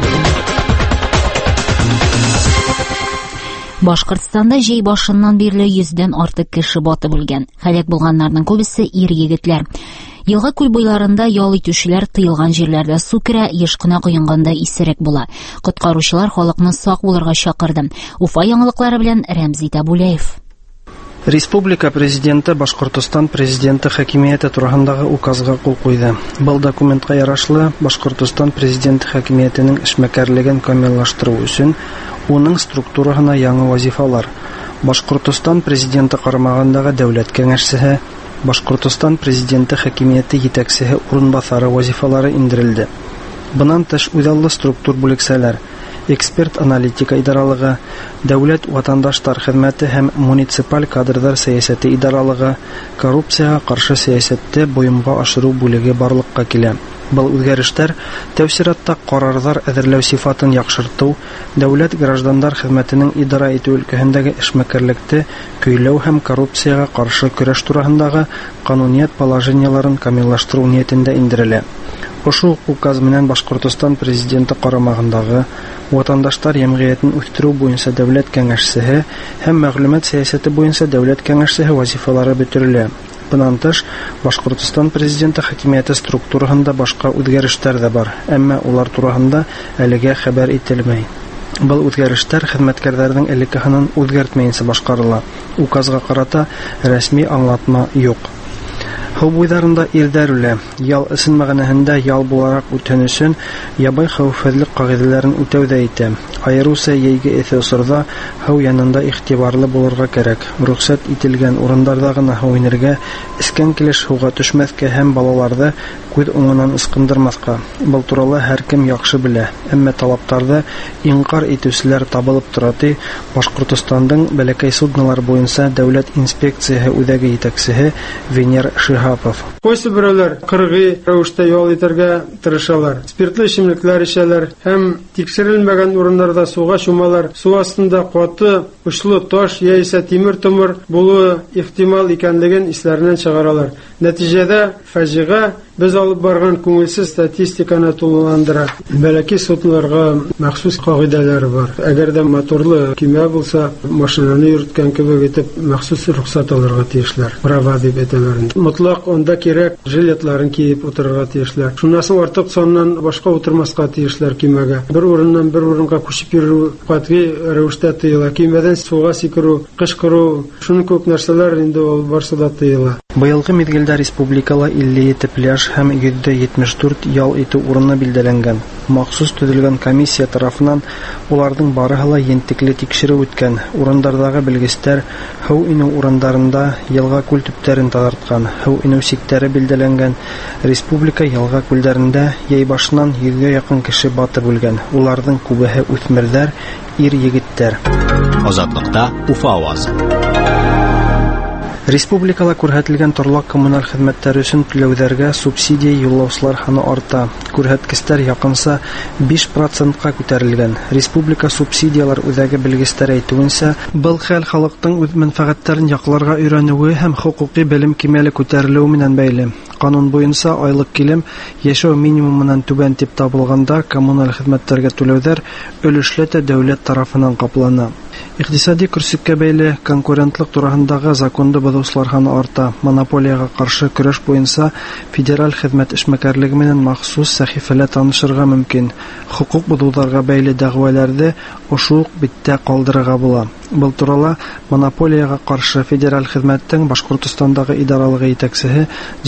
Башкортстанда җәй башыннан бирле йөздән артык кеше батып үлгән. Хәлак булганнарның күбесе ир-егетләр. Елга күл буйларында ял итүчеләр тыелган җирләрдә су керә, еш кына коенганда исерек була. Коткаручылар халыкны сак булырга чакырды. Уфа яңалыклары белән Рәмзи Табулеев. Республика президенты Башкортстан президенты хакимияте турысындагы указга кул куйды. Был документка ярашлы Башкортстан президенты хакимиятенең эшмәкәрлеген камиллаштыру өчен уның структураһына яңа вазифалар. Башкортстан президенты карамагындагы дәүләт киңәшчесе, Башкортстан президенты хакимияте җитәкчесе урынбасары вазифалары индерелде. Бунан тыш үҙаллы структур бүлексәләр, эксперт-аналитика идаралыгы, дәүләт ватандаштар хезмәте һәм муниципаль кадрдар сәясәте идаралыгы, коррупцияга каршы сәясәтте буйымга ашыру бүлеге барлыкка килә. Был үзгәрештәр тәфсиратта карарлар әзерләү сифатын яхшырту, дәүләт граждандар хезмәтенең идара итү өлкәһендәге эшмәкәрлекте көйләү һәм коррупцияга каршы көрәш турысындагы кануният положенияларын камиллаштыру ниятендә индерелә. Ошол указ менән Башкортстан президенты карамагындагы ватандаштар җәмгыятен үстерү буенча дәүләт киңәшчесе һәм мәгълүмат сәясәте буенча дәүләт киңәшчесе вазифалары бетерелә. Бунан тыш, Башкортстан президенты хакимияте структураһында башка үзгәрештәр дә бар, әмма улар турысында әлегә хәбәр ителмәй. Был үзгәрештәр хезмәткәрләрнең элеккеһеннән үзгәртмәенчә башкарыла. Указга карата рәсми аңлатма юк. Һау буйларында ирдәр үлә. Ял исем мәгънәһендә ял буларак үтән өчен ябай хәвефсезлек кагыйдәләрен үтәүдә итә. Айрыуса яйгы эҫе осорда һау янында игътибарлы булырга кирәк. Рөхсәт ителгән урындарда гына һау инергә, искән килеш һауга төшмәскә һәм балаларны күз уңынан ыскындырмаска. Был турында һәркем яхшы белә. Әмма талаптарда инкар итүчеләр табылып тора ди. Башкортстандың бәләкәй суднолар буенча дәүләт инспекциясе үҙәге итәкчесе Венер Шихапов. Койсы берәүләр кыргый рәвештә ял итәргә тырышалар. Спиртлы эчемлекләр эчәләр һәм тикшерелмәгән урыннарда суга чумалар. Су астында каты, учлы таш яисә тимер томыр булуы ихтимал икәнлеген исләреннән чыгаралар. Нәтиҗәдә фаҗига без алып барган күңелсез статистиканы тулыландыра. Бәләкәй судноларга махсус кагыйдәләр бар. Әгәр дә моторлы кемә булса, машинаны йөрткән кебек итеп махсус рөхсәт алырга тиешләр. Права дип әйтәләр. Мотлак онда кирәк жилетларын киеп утырырга тиешләр. Шуннан соң артык соннан башка утырмаска тиешләр кемәгә. Бер урыннан бер урынга күчеп йөрү катгый рәвештә тыела. Кемәдән суга сикерү, кышкыру, шуның күп нәрсәләр инде ул барсы да тыела. Быелгы мизгелдә республикала илле җиде пляж һәм йөз җитмеш дүрт ял итү урыны билдәләнгән. Махсус төзелгән комиссия тарафыннан уларның барыһы ла ентекле тикшерү үткән. Урыннардагы белгечләр һау инү урыннарында елга күл төптәрен тазарткан, һау инү сиктәре билдәләнгән. Республика елга күлләрендә яй башыннан йөзгә якын кеше батып үлгән. Уларның күбеһе үсмерләр, ир-егетләр. Азатлыкта Уфа авазы. Республикала күрһәтелгән торлак коммуналь хезмәттәр өчен түләүләргә субсидия юллаучылар саны арта. Күрһәткечләр якынса биш процентка күтәрелгән. Республика субсидиялар үзәге белгечләре әйтүенчә, был хәл халыктың үз мәнфәгатьләрен якларга өйрәнүе һәм хукукый белем кимәле күтәрелүе менән бәйле. Канун буенча айлык килем яшәү минимумыннан түбән дип табылганда коммуналь хезмәттәргә түләүләр өлешләтә дәүләт тарафыннан каплана. Икътисади көрсөккә бәйле конкурентлык турысындагы законды бозучылар саны арта. Монополияга каршы көрәш буенча федераль хезмәт эшмәкәрлеге менән махсус сәхифәләр танышырга мөмкин. Хукук бозуларга бәйле дәгъваларны ошол биттә калдырырга була. Был турыда монополияга каршы федераль хезмәттең Башкортстандагы идаралыгы итәкчесе Зөлфира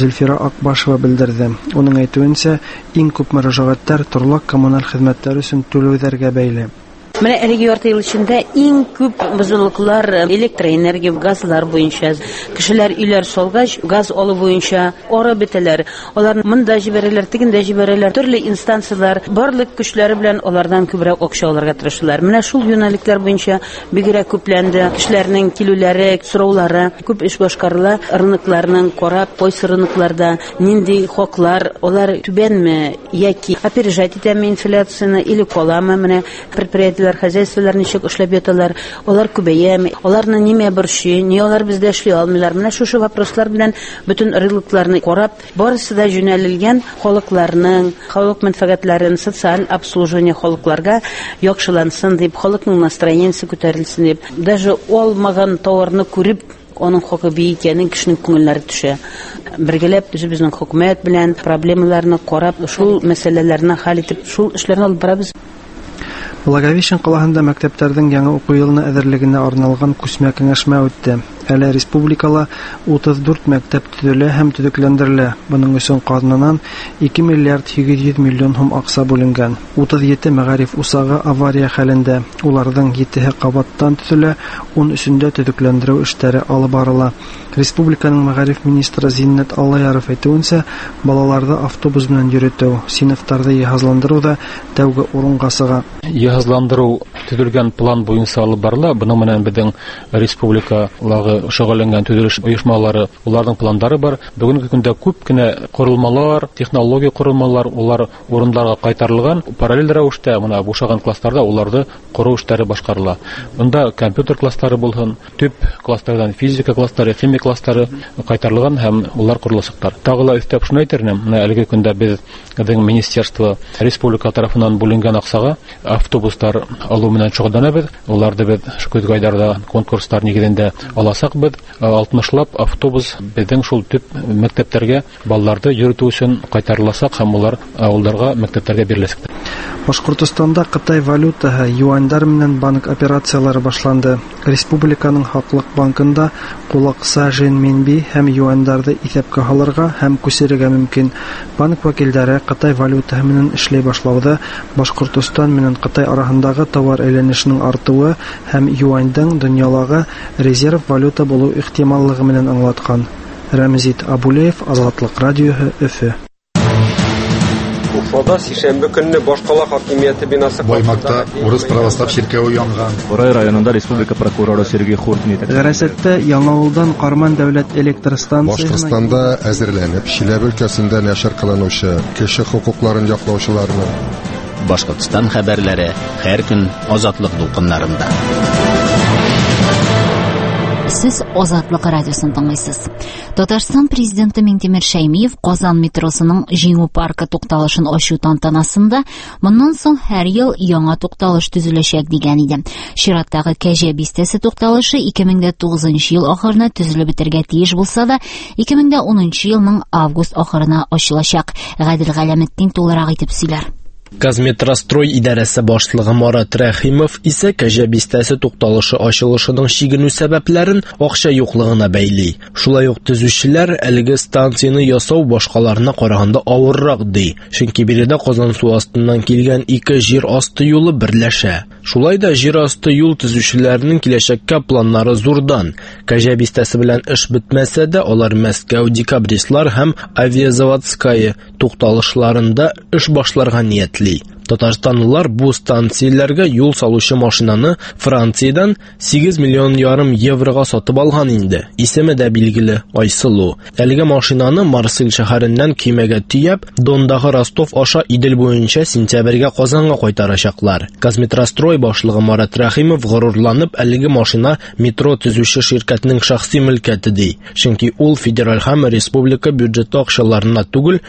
Акбашева белдерде. Уның әйтүенчә, иң күп мөрәҗәгатьләр торлак коммуналь хезмәтләр өчен түләүләргә бәйле. Менә әлеге ярты ел эчендә иң күп бозылыклар электроэнергия, газлар буенча, кешеләр өйләр салгач, газ алу буенча ара бетәләр. Алар монда җибәрәләр, тигендә җибәрәләр, төрле инстанциялар барлык көчләре белән алардан күбрәк акча алырга тырышалар. Менә шул юнәлекләр буенча бигрәк күпләнде. Кешеләрнең килүләре, сораулары, күп эш башкарыла. Рынокларның карап, кайсы рынокларда нинди хаклар, алар түбәнме яки опережать итәме инфляцияны или каламы, менә предприятие хозяйстволар ничек эшләп яталар, алар күбәяме, аларны нимә борчый, ни алар бездә эшли алмыйлар. Менә шушы вопрослар белән бөтен рынокларны карап, барысы да юнәлелгән халыкларның халык мәнфәгатьләрен, социаль обслуживание халыкларга яхшылансын дип, халыкның настроениесе күтәрелсен дип, даже алмаган товарны күреп, аның хакы бик икәнен кешенең күңелләре төшә. Бергәләп үзебезнең хөкүмәт белән проблемаларны карап, шул мәсьәләләрне хәл итеп, шул эшләрне алып барабыз. Благовещен калаһында мәктәпләрнең яңа уку елына әзерлегенә арналган күсмә киңәшмә үтте. Әле республикала утыз дүрт мәктәп төзелә һәм төзекләндерелә. Буның өчен казнаннан ике миллиард сигез йөз миллион сум акча бүленгән. утыз җиде мәгариф усагы авария хәлендә. Уларның җидеһе кабаттан төзелә, ун өчендә төзекләндерү эшләре алып барыла. Республиканың мәгариф министры Зиннәт Аллаяров әйтүенчә, балаларны автобус белән йөртү, сыйныфтарда җиһазландыру да тәүге урынга сыга. Җиһазландыру төзелгән план буенча алып барыла. Буның менән безнең республикалагы шөгыльләнгән төзелеш оешмалары, уларның пландары бар. Бүгенге көндә күп кенә корылмалар, технология корылмалар, улар урыннарга кайтарылган. Параллель рәвештә моны бушаган классларда уларны кору эшләре башкарыла. Монда компьютер класслары булсын, төп класслардан физика класслары, химия класслары кайтарылган һәм улар курылачаклар. Тагы ла өстәп шуны әйтермен, менә әлеге көндә безнең министерство республика тарафыннан бүленгән акчага автобустар алу менән шөгыльләнәбез. Уларны без көзгә айдарда конкурслар нигезендә аласак бит, алтмышлап автобус безнең шул төп мәктәпләргә балаларны йөртү өчен кайтарыласак һәм улар авылларга, мәктәпләргә биреләсәк. Башкортстанда Кытай валютаһы юаньдар менән банк операциялары башланды. Республиканың Хаклык банкында кулакса Женминби һәм юаньдарды исәпкә алырга һәм күчерергә мөмкин. Банк вәкилләре Кытай валютаһы менән эшләй башлауда Башкортстан менән Кытай арасындагы товар әйләнешенең артуы һәм юаньдың дөньядагы резерв валюта булу ихтималлыгы менән аңлаткан. Рамзит Абулеев, Азатлык радиоһы, Өфе. Уфада сишәмбе көнне Башкала хакимияте бинасы Баймакта урыс православ церкви янган. Борай районында республика прокуроры Сергей Хуртин әйтә. Гәрәсәттә Яңавылдан Карман дәүләт электр станциясына Башкортстанда әзерләнеп, Чиләбе өлкәсендә нәшер кылынучы кеше хукукларын яклаучыларны Башкортстан хәбәрләре һәр көн Азатлык дулкыннарында. Сез Азатлык радиосын тыңлыйсыз. Татарстан президенты Минтимер Шәймиев Казан метросының Җиңү паркы тукталышын ачу тантанасында моннан соң һәр ел яңа тукталыш төзеләчәк дигән иде. Чираттагы Кәҗә бистәсе тукталышы ике мең тугызынчы ел ахырына төзелеп бетәргә тиеш булса да, ике мең унынчы елның август ахырына ачылачак. Гадел Галәметдин тулырак итеп сөйләр. Казметрострой идарәсе башлыгы Марат Рәхимов исә Кәҗә бистәсе тукталышы ачылышының шигенү сәбәпләрен акча юклыгына бәйли. Шулай ук төзүчеләр әлеге станцияны ясау башкаларына караганда авыррак ди. Чөнки биредә Казан су астыннан килгән ике җир асты юлы берләшә. Шулай да җир асты юл төзүчеләренең киләчәккә планнары зурдан. Кәҗә бистәсе белән эш бетмәсә дә, алар Мәскәү, Декабристлар һәм Авиазаводская тукталышларында эш башларга ниятли. Татарстанлылар бу станцияләргә юл салучы машинаны Франциядән сигез миллион ярым еврога сатып алган инде. Исеме дә билгеле Айсылу. Әлеге машинаны Марсель шәһәреннән көймәгә төяп, Дондагы Ростов аша Идел буенча сентябрьгә Казанга кайтарачаклар. Казметрострой башлыгы Марат Рәхимов горурланып, әлеге машина метро төзүче ширкәтнең шәхси мөлкәте ди. Чөнки ул федераль һәм республика бюджеты акчаларына түгел, ә төзү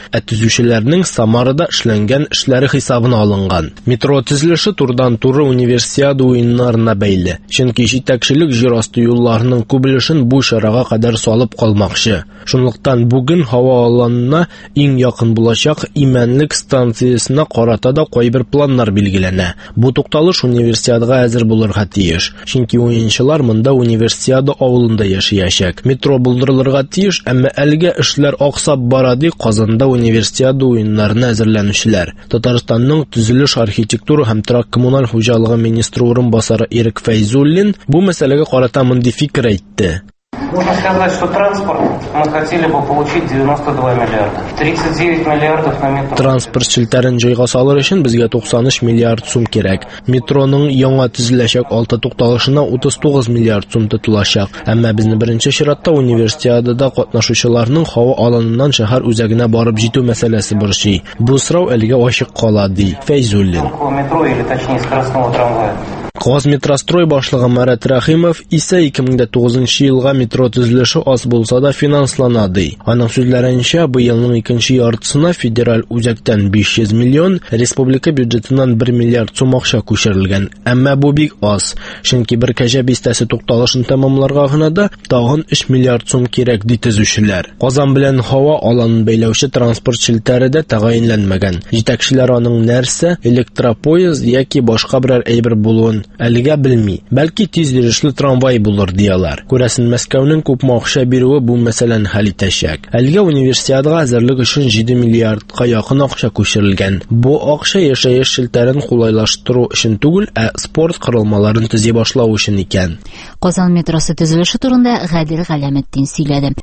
төзүчеләрнең Самарада эшләнгән эшләре хисабына алынган. Метро төзелеше турыдан-туры универсиада уеннарына бәйле. Чөнки җитәкчелек җир асты юлларының күбелешен бу чарага кадәр салып калмакчы. Шунлыктан бүген һава аланына иң якын булачак Имәнлек станциясына карата да кайбер планнар билгеләнә. Бу тукталыш универсиадага әзер булырга тиеш. Чөнки уенчылар монда универсиада авылында яшәячәк. Метро булдырылырга тиеш, әмма әлегә эшләр аксап бара ди Казанда универсиада уеннарына әзерләнүчеләр. Татарстанның төзелеш, архитектура һәм торак коммуналь хуҗалыгы министры урынбасары Ирек Фәйзуллин бу мәсьәләгә карата мондый фикер әйтте. Можно сказать, что транспорт мы хотели бы получить девяносто два миллиарда. тридцать девять миллиардов на метро. Транспорт челтәрен җайга салыр өчен безгә туксан өч миллиард сум кирәк. Метроның яңа төзеләчәк алты тукталышына утыз тугыз миллиард сум тотылачак. Әмма безне беренче чиратта универсиадада катнашучыларның һава аланыннан шәһәр үзәгенә барып җитү мәсьәләсе борчый. Бу сорау әлегә ачык кала ди Фәйзуллин. Метро или точнее скоростного трамвая. Казметрострой башлыгы Марат Рахимов исә ике мең дә тугызынчы елга метро төзелеше аз булса да финанслана ди. Аның сүзләренчә, бу елның икенче яртысына федераль үзәктән биш йөз миллион, республика бюджетыннан бер миллиард сум акча күчерелгән. Әмма бу бик аз, чөнки бер Кәҗә бистәсе тукталышын тәмамларга гына да тагын өч миллиард сум кирәк ди төзүчеләр. Казан белән һава аланын бәйләүче транспорт челтәре дә тәгаенләнмәгән. Җитәкчеләр аның нәрсә, электропоезд яки башка берәр әйбер булуын әлегә белми. Бәлки тиз йөрешле трамвай булыр диялар. Күрәсен Мәскәүнең күпме акча бирүе бу мәсьәләне хәл итәчәк. Әлегә универсиадага әзерлек өчен җиде миллиардка якын акча күчерелгән. Бу акча яшәеш челтәрен кулайлаштыру өчен түгел, ә спорт корылмаларын төзи башлау өчен икән. Казан метросы төзелеше турында Гадил Галәметдин сөйләде.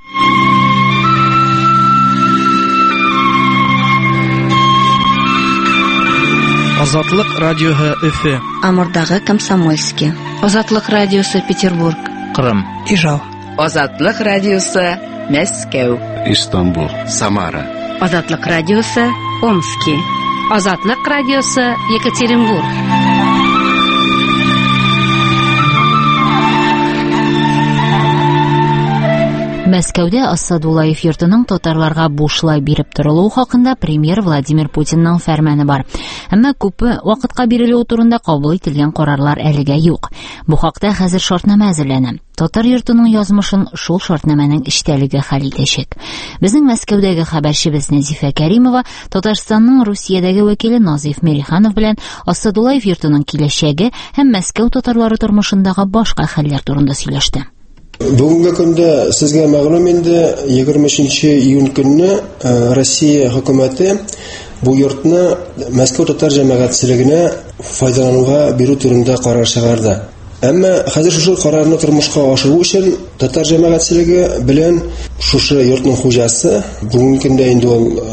Азатлык радиоһы Өфе. Амурдагы Комсомольский. Азатлык радиосы Петербург. Кырым. Ижау. Азатлык радиосы Мәскәү. Истанбул. Самара. Азатлык радиосы Омский. Азатлык радиосы Екатеринбург. Мәскәүдә Асадуллаев йортының татарларга бушлай биреп торылу хакында премьер Владимир Путинның фәрманы бар. Әмма күпе вакытка бирелү турында кабул ителгән карарлар әлегә юк. Бу хакта хәзер шартнама әзерләнә. Татар йортының язмышын шул шартнаманың эчтәлеге хәл итәчәк. Безнең Мәскәүдәге хәбәрчебез Назифа Кәримова Татарстанның Русиядәге вәкиле Назиф Мериханов белән Асадуллаев йортының киләчәге һәм Мәскәү татарлары тормышындагы башка хәлләр турында сөйләште. Бүгенге көндә сезгә мәгълүм инде егерме өченче июнь көнне Россия хөкүмәте бу йортны Мәскәү татар җәмәгатьчелегенә файдалануга бирү турында карар чыгарды. Әмма хәзер шушы карарны тормышка ашыру өчен татар җәмәгатьчелеге белән шушы йортның хуҗасы бүгенге көндә инде ул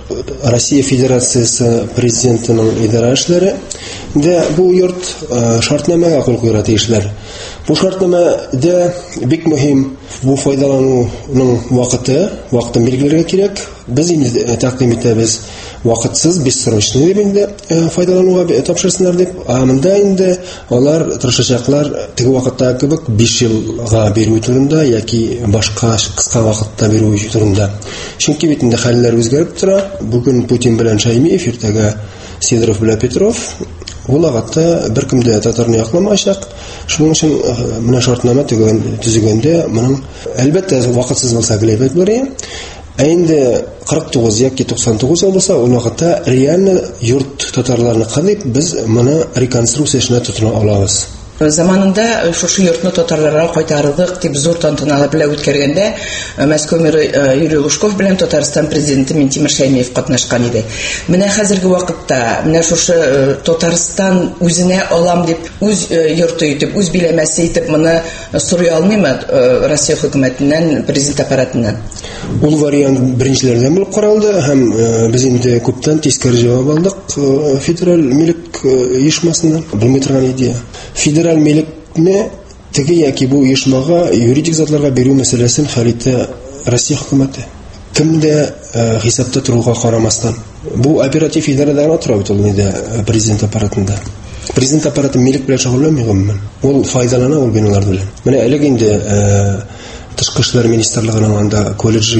Россия Федерациясе президентының идарә эшләре дә бу йорт шартнамага кул куйырга тиешләр. Бу шартнамада бик мөһим бу файдалануның вакыты, вакытын билгеләргә кирәк. Без инде тәкъдим итәбез вакытсыз, бессрочный дип инде файдалануга тапшырсыннар дип. Монда инде алар тырышачаклар теге вакытта кебек биш елга бирү турында яки башка кыска вакытта бирү турында. Чөнки бит инде хәлләр үзгәреп тора. Бүген Путин белән Шаймиев, иртәгә Сидоров белән Петров ул вакытта беркем дә татарны якламаячак. Шуның өчен менә шартнама төзегәндә моның әлбәттә вакытсыз булса геләбәт булыр. Ә инде кырык тугыз яки туксан тугыз булса, ул вакытта реально йорт татарларны кадип biz моны реконструкциясына тотына алабыз. Заманында шушы йортны татарларга кайтардык дип зур тантаналар белән үткәргәндә Мәскәү мэры Юрий Лужков белән Татарстан президенты Минтимер Шәймиев катнашкан иде. Менә хәзерге вакытта менә шушы Татарстан үзенә алам дип үз йорты итеп, үз биләмәсе итеп моны сорый алмыймы Россия хөкүмәтеннән, президент аппаратыннан? Ул вариант беренчеләрдән булып каралды һәм без инде күптән тискәре җавап алдык федераль милек оешмасыннан. Белмәй торган идея. Федераль милекне теге яки бу оешмага юридик затларга бирү мәсьәләсен хәл итә Россия хөкүмәте. Кем дә хисапта торуга карамастан. Бу оператив идарәдә тора бит ул инде президент аппаратында. Президент аппараты милек белән шөгыльләнмәй гомумән. Ул файдалана ул биналар белән. Менә әлеге инде Тышкы эшләр министрлыгының анда колледжы иде.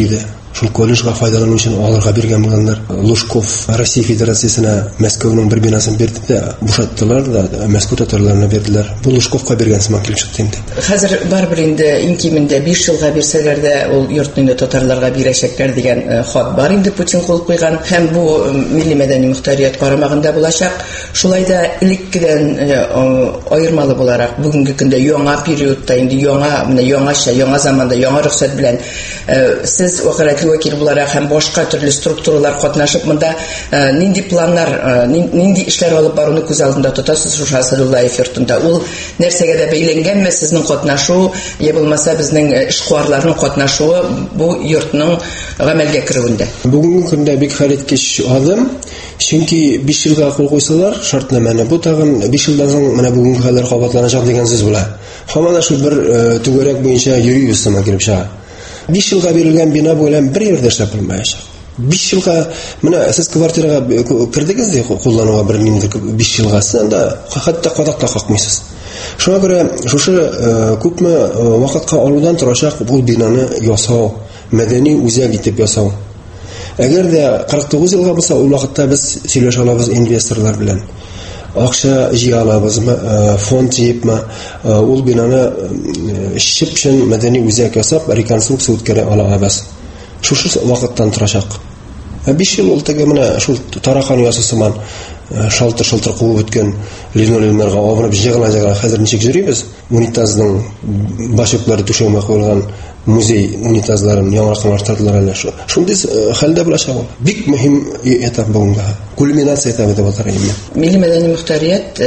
шул колледжга файдалану өчен аларга биргән булганнар. Лужков Россия Федерациясенә Мәскәүнең бер бинасын бирде дә, бушаттылар да, Мәскәү татарларына бирделәр. Бу Лужковка биргән сыман килеп чыкты инде. Хәзер барбер инде иң кимендә биш елга бирсәләр дә ул йортны татарларга бирәчәкләр дигән хат бар инде Путин кул куйган. Һәм бу милли мәдәни мөхтәрият карамагында булачак. Шулай да элеккедән аермалы буларак бүгенге көндә яңа периодта инде яңа, менә яңаша, яңа заманда яңа рөхсәт белән сез вакыйгатьле вәкил буларак һәм башка төрле структуралар катнашып монда нинди планнар, нинди эшләр алып баруны күз алдында тотасыз шушы Асадуллаев йортында? Ул нәрсәгә дә бәйләнгәнме сезнең катнашу, я булмаса безнең эшкуарларның катнашуы бу йортның гамәлгә керүендә? Бүгенге көндә бик хәлиткеч адым, чөнки биш елга кул куйсалар, шартнаманы бу тагын биш елдан соң менә бүгенге хәлләр кабатланачак дигән сүз була. Һаман шул бер түгәрәк буенча йөрибез сыман килеп чыга. биш елга бирелгән бина белән бер yerдә эшләп булмаячак. биш елга менә сез квартирага кирдегез ди, куллануга бер миндер биш елга санда хәтта кадакта какмыйсыз. Шуңа күрә шушы күпме вакытка алудан торачак бу бинаны ясау, мәдәни үзәк итеп ясау. Әгәр дә кырык тугыз елга булса, ул вакытта без сөйләшә алабыз инвесторлар белән. Акча җыя алабызмы, фонд җыйыпмы, ул бинаны шипшен мәдәни үзәк ясап, реконструкция үткәрә алабыз. Шушы вакыттан торачак. биш ел ул теге менә шул таракан ясасыман шалтыр-шалтыр куып үткән линолеумнарга абынып җыгыла-җыгыла хәзер ничек йөрибез? Унитазның башыклары түшәмә куелган музей унитазларын яңартылар әле шу. Шундый хәлдә булачак ул. Бик мөһим этап бүгенге. Кульминация этабы дип атар инде. Милли мәдәни мөхтәрият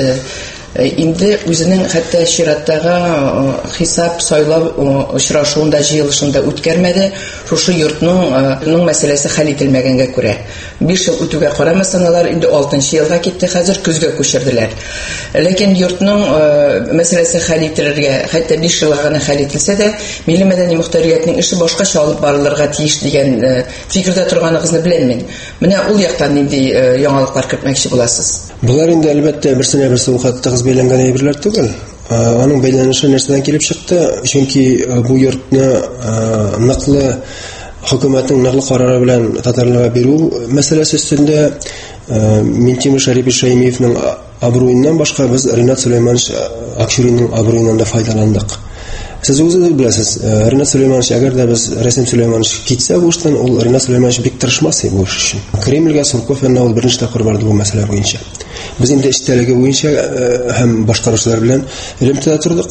инде үзенең хәтта чираттагы хисап сайлау очрашуында җыелышында үткәрмәде. Шушы йортның мәсьәләсе хәл ителмәгәнгә күрә. биш ел үтүгә карамасаң алар инде алтынчы елга китте, хәзер көзгә күчерделәр. Ләкин йортның мәсьәләсе хәл ителергә, хәтта биш елга гына хәл ителсә дә, милли мәдәни мөхтәриятның эше башкача алып барылырга тиеш дигән фикердә торганыгызны беләм мин. Менә ул яктан нинди яңалыклар кертмәкче буласыз? Булар инде әлбәттә берсенә берсе вакытта бәйләнгән әйберләр түгел. Аның бәйләнеше нәрсәдән килеп чыкты? Чөнки бу йортны ныклы хөкүмәтнең ныклы карары белән татарларга бирү мәсьәләсе үстендә Минтимер Шәрипов Шәймиевның абруеннан башка без Ринат Сөләйманович Акчуринның абруеннан да файдаландык. Сез үзегез беләсез, Ринат Сөләйманович, әгәр дә без Рәсим Сөләйманович китсә бу эштән, ул Ринат Сөләйманович бик тырышмас иде бу эш өчен. Кремльгә Сурков янына ул беренче тапкыр барды бу мәсьәлә буенча. Без инде эштәлеге буенча һәм башкаручылар белән элемтәдә тордык.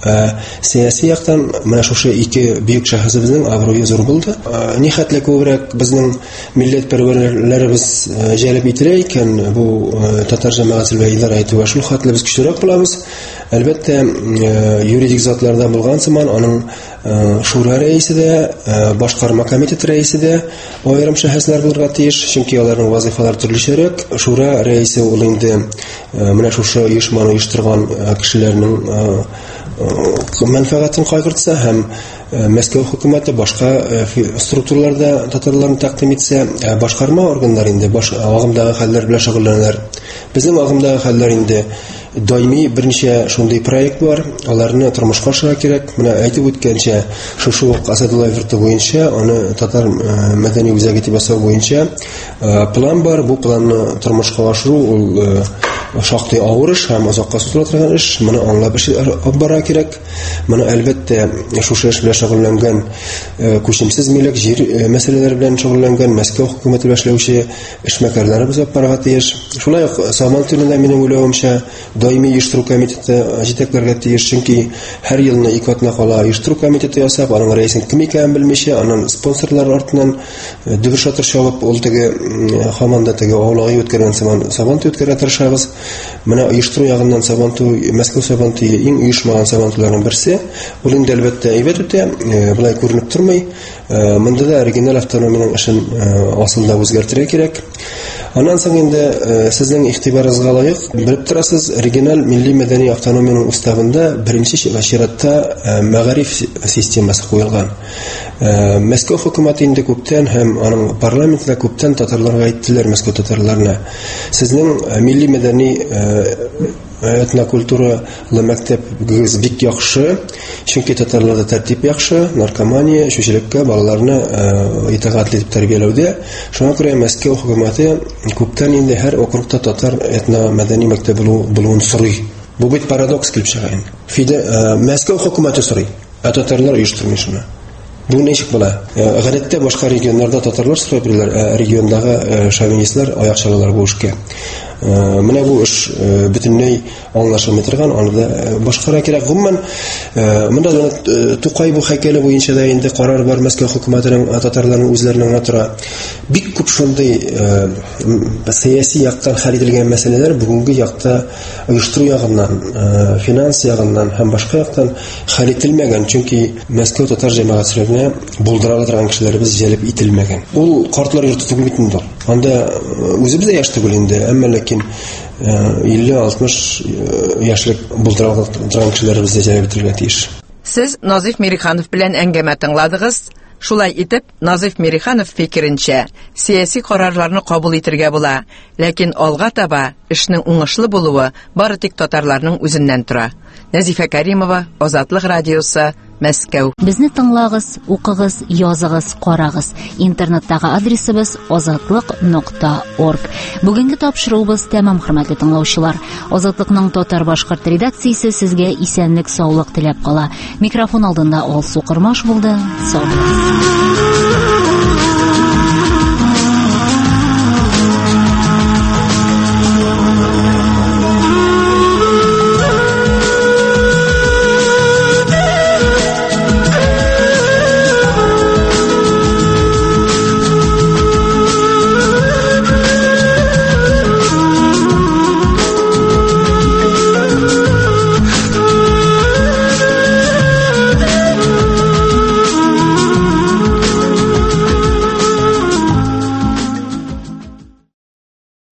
Сәяси яктан менә шушы ике бөек шәхесебезнең абруе зур булды. Нихәтле күбрәк безнең милләт пәрвәрләребез җәлеп ителә икән бу татар җәмәгатьләре вәкилләре әйтүгә шул хәтле без көчлерәк булабыз. Әлбәттә юридик затларда булган сыман аның шура рәисе дә, башкарма комитет рәисе дә аерым шәхесләр булырга тиеш, чөнки аларның вазифалары төрлечәрәк. Шура рәисе ул инде менә шушы оешманы оештырган кешеләрнең мәнфәгатен кайгыртса һәм Мәскәү хөкүмәте башка структураларда татарларны тәкъдим итсә, башкарма органнары инде агымдагы хәлләр белән шөгыльләнәләр. Безнең агымдагы хәлләр инде даими берничә шундый проект бар, аларны тормышка ашыра кирәк. Менә әйтеп үткәнчә, шушы ук Асадуллаев йорты буенча, аны татар мәдәни үзәге итеп ясау буенча план бар. Бу планны тормышка ашыру ул шактый авыр эш һәм озакка сузыла торган эш. Моны аңлап эшләп бара кирәк. Моны әлбәттә шушы эш белән шөгыльләнгән күчемсез милек җир мәсьәләләре белән шөгыльләнгән Мәскәү хөкүмәте белән эшләүче эшмәкәрләр без апарга тиеш. Шулай ук Саман төнендә минем уйлавымча даими оештыру комитеты җитәкләргә тиеш, чөнки һәр елны ике атна кала оештыру комитеты ясап, аның рәисен кем икәнен белмичә, аның спонсорлар артыннан дөбер шатыр чабып, ул теге Хаманда теге авылга үткәргән Саман Сабанту үткәргә тырышабыз. Менә оештыру ягыннан Сабанту, Мәскәү Сабанту иң оешмаган Сабантуларның берсе. Ул инде әлбәттә әйбәт үтә, булай күренеп тормый. Монда да оригинал автономиянең эшен асылда үзгәртергә кирәк. Аннан соң инде сезнең игътибарыгызга лаек белеп торасыз, оригинал милли мәдәни автономиянең уставында беренче чиратта мәгариф системасы куелган. Мәскәү хөкүмәте инде күптән һәм аның парламентында күптән татарларга әйттеләр, Мәскәү татарларына, сезнең милли мәдәни этнокультуралы мәктәпегез бик яхшы, чөнки татарларда тәртип яхшы, наркомания, шүчелеккә балаларны итагать итеп тәрбияләүдә. Шуңа күрә Мәскәү хөкүмәте күптән инде һәр округта татар этно-мәдәни мәктәбе булуын сорый. Бу бит парадокс килеп чыга инде. Фиде Мәскәү хөкүмәте сорый, ә татарлар оештырмый шуны. Бу ничек була? Гадәттә башка регионнарда татарлар сорап бирәләр, ә региондагы шовинистлар аякчылар бу эшкә. Менә бу эш бөтенләй аңлашылмый торган, анда башкара кирәк. Гомумән, монда Тукай бу хәйкәле буенча да инде карар бар, Мәскәү хөкүмәтенең татарларның үзләренең атыра. Бик күп шундый сәяси яктан хәл ителгән мәсьәләләр бүгенге якта оештыру ягыннан, финанс ягыннан һәм башка яктан хәл ителмәгән, чөнки Мәскәү татар җәмәгатьчелегенә булдыра торган кешеләребез җәлеп ителмәгән. Ул картлар йорты түгел бит инде. Анда үзебез дә яшь түгел инде, әмма ләкин илле-алтмыш яшьлек булдыра торган кешеләребез дә җәлеп ителергә тиеш. Сез Назиф Мириханов белән әңгәмә тыңладыгыз. Шулай итеп, Назиф Мириханов фикеренчә, сияси карарларны кабул итәргә була, ләкин алга таба эшнең уңышлы булуы бары тик татарларның үзеннән тора. Назифа Кәримова, Азатлык радиосы, Мәскәү. Безне тыңлагыз, укыгыз, языгыз, карагыз. Интернеттагы адресыбыз азатлык нокта орг. Бүгенге тапшыруыбыз тәмам, хөрмәтле тыңлаучылар. Азатлыкның татар-башкорт редакциясе сезгә исәнлек, саулык теләп кала. Микрофон алдында Алсу Кырмаш булды. Сау булыгыз.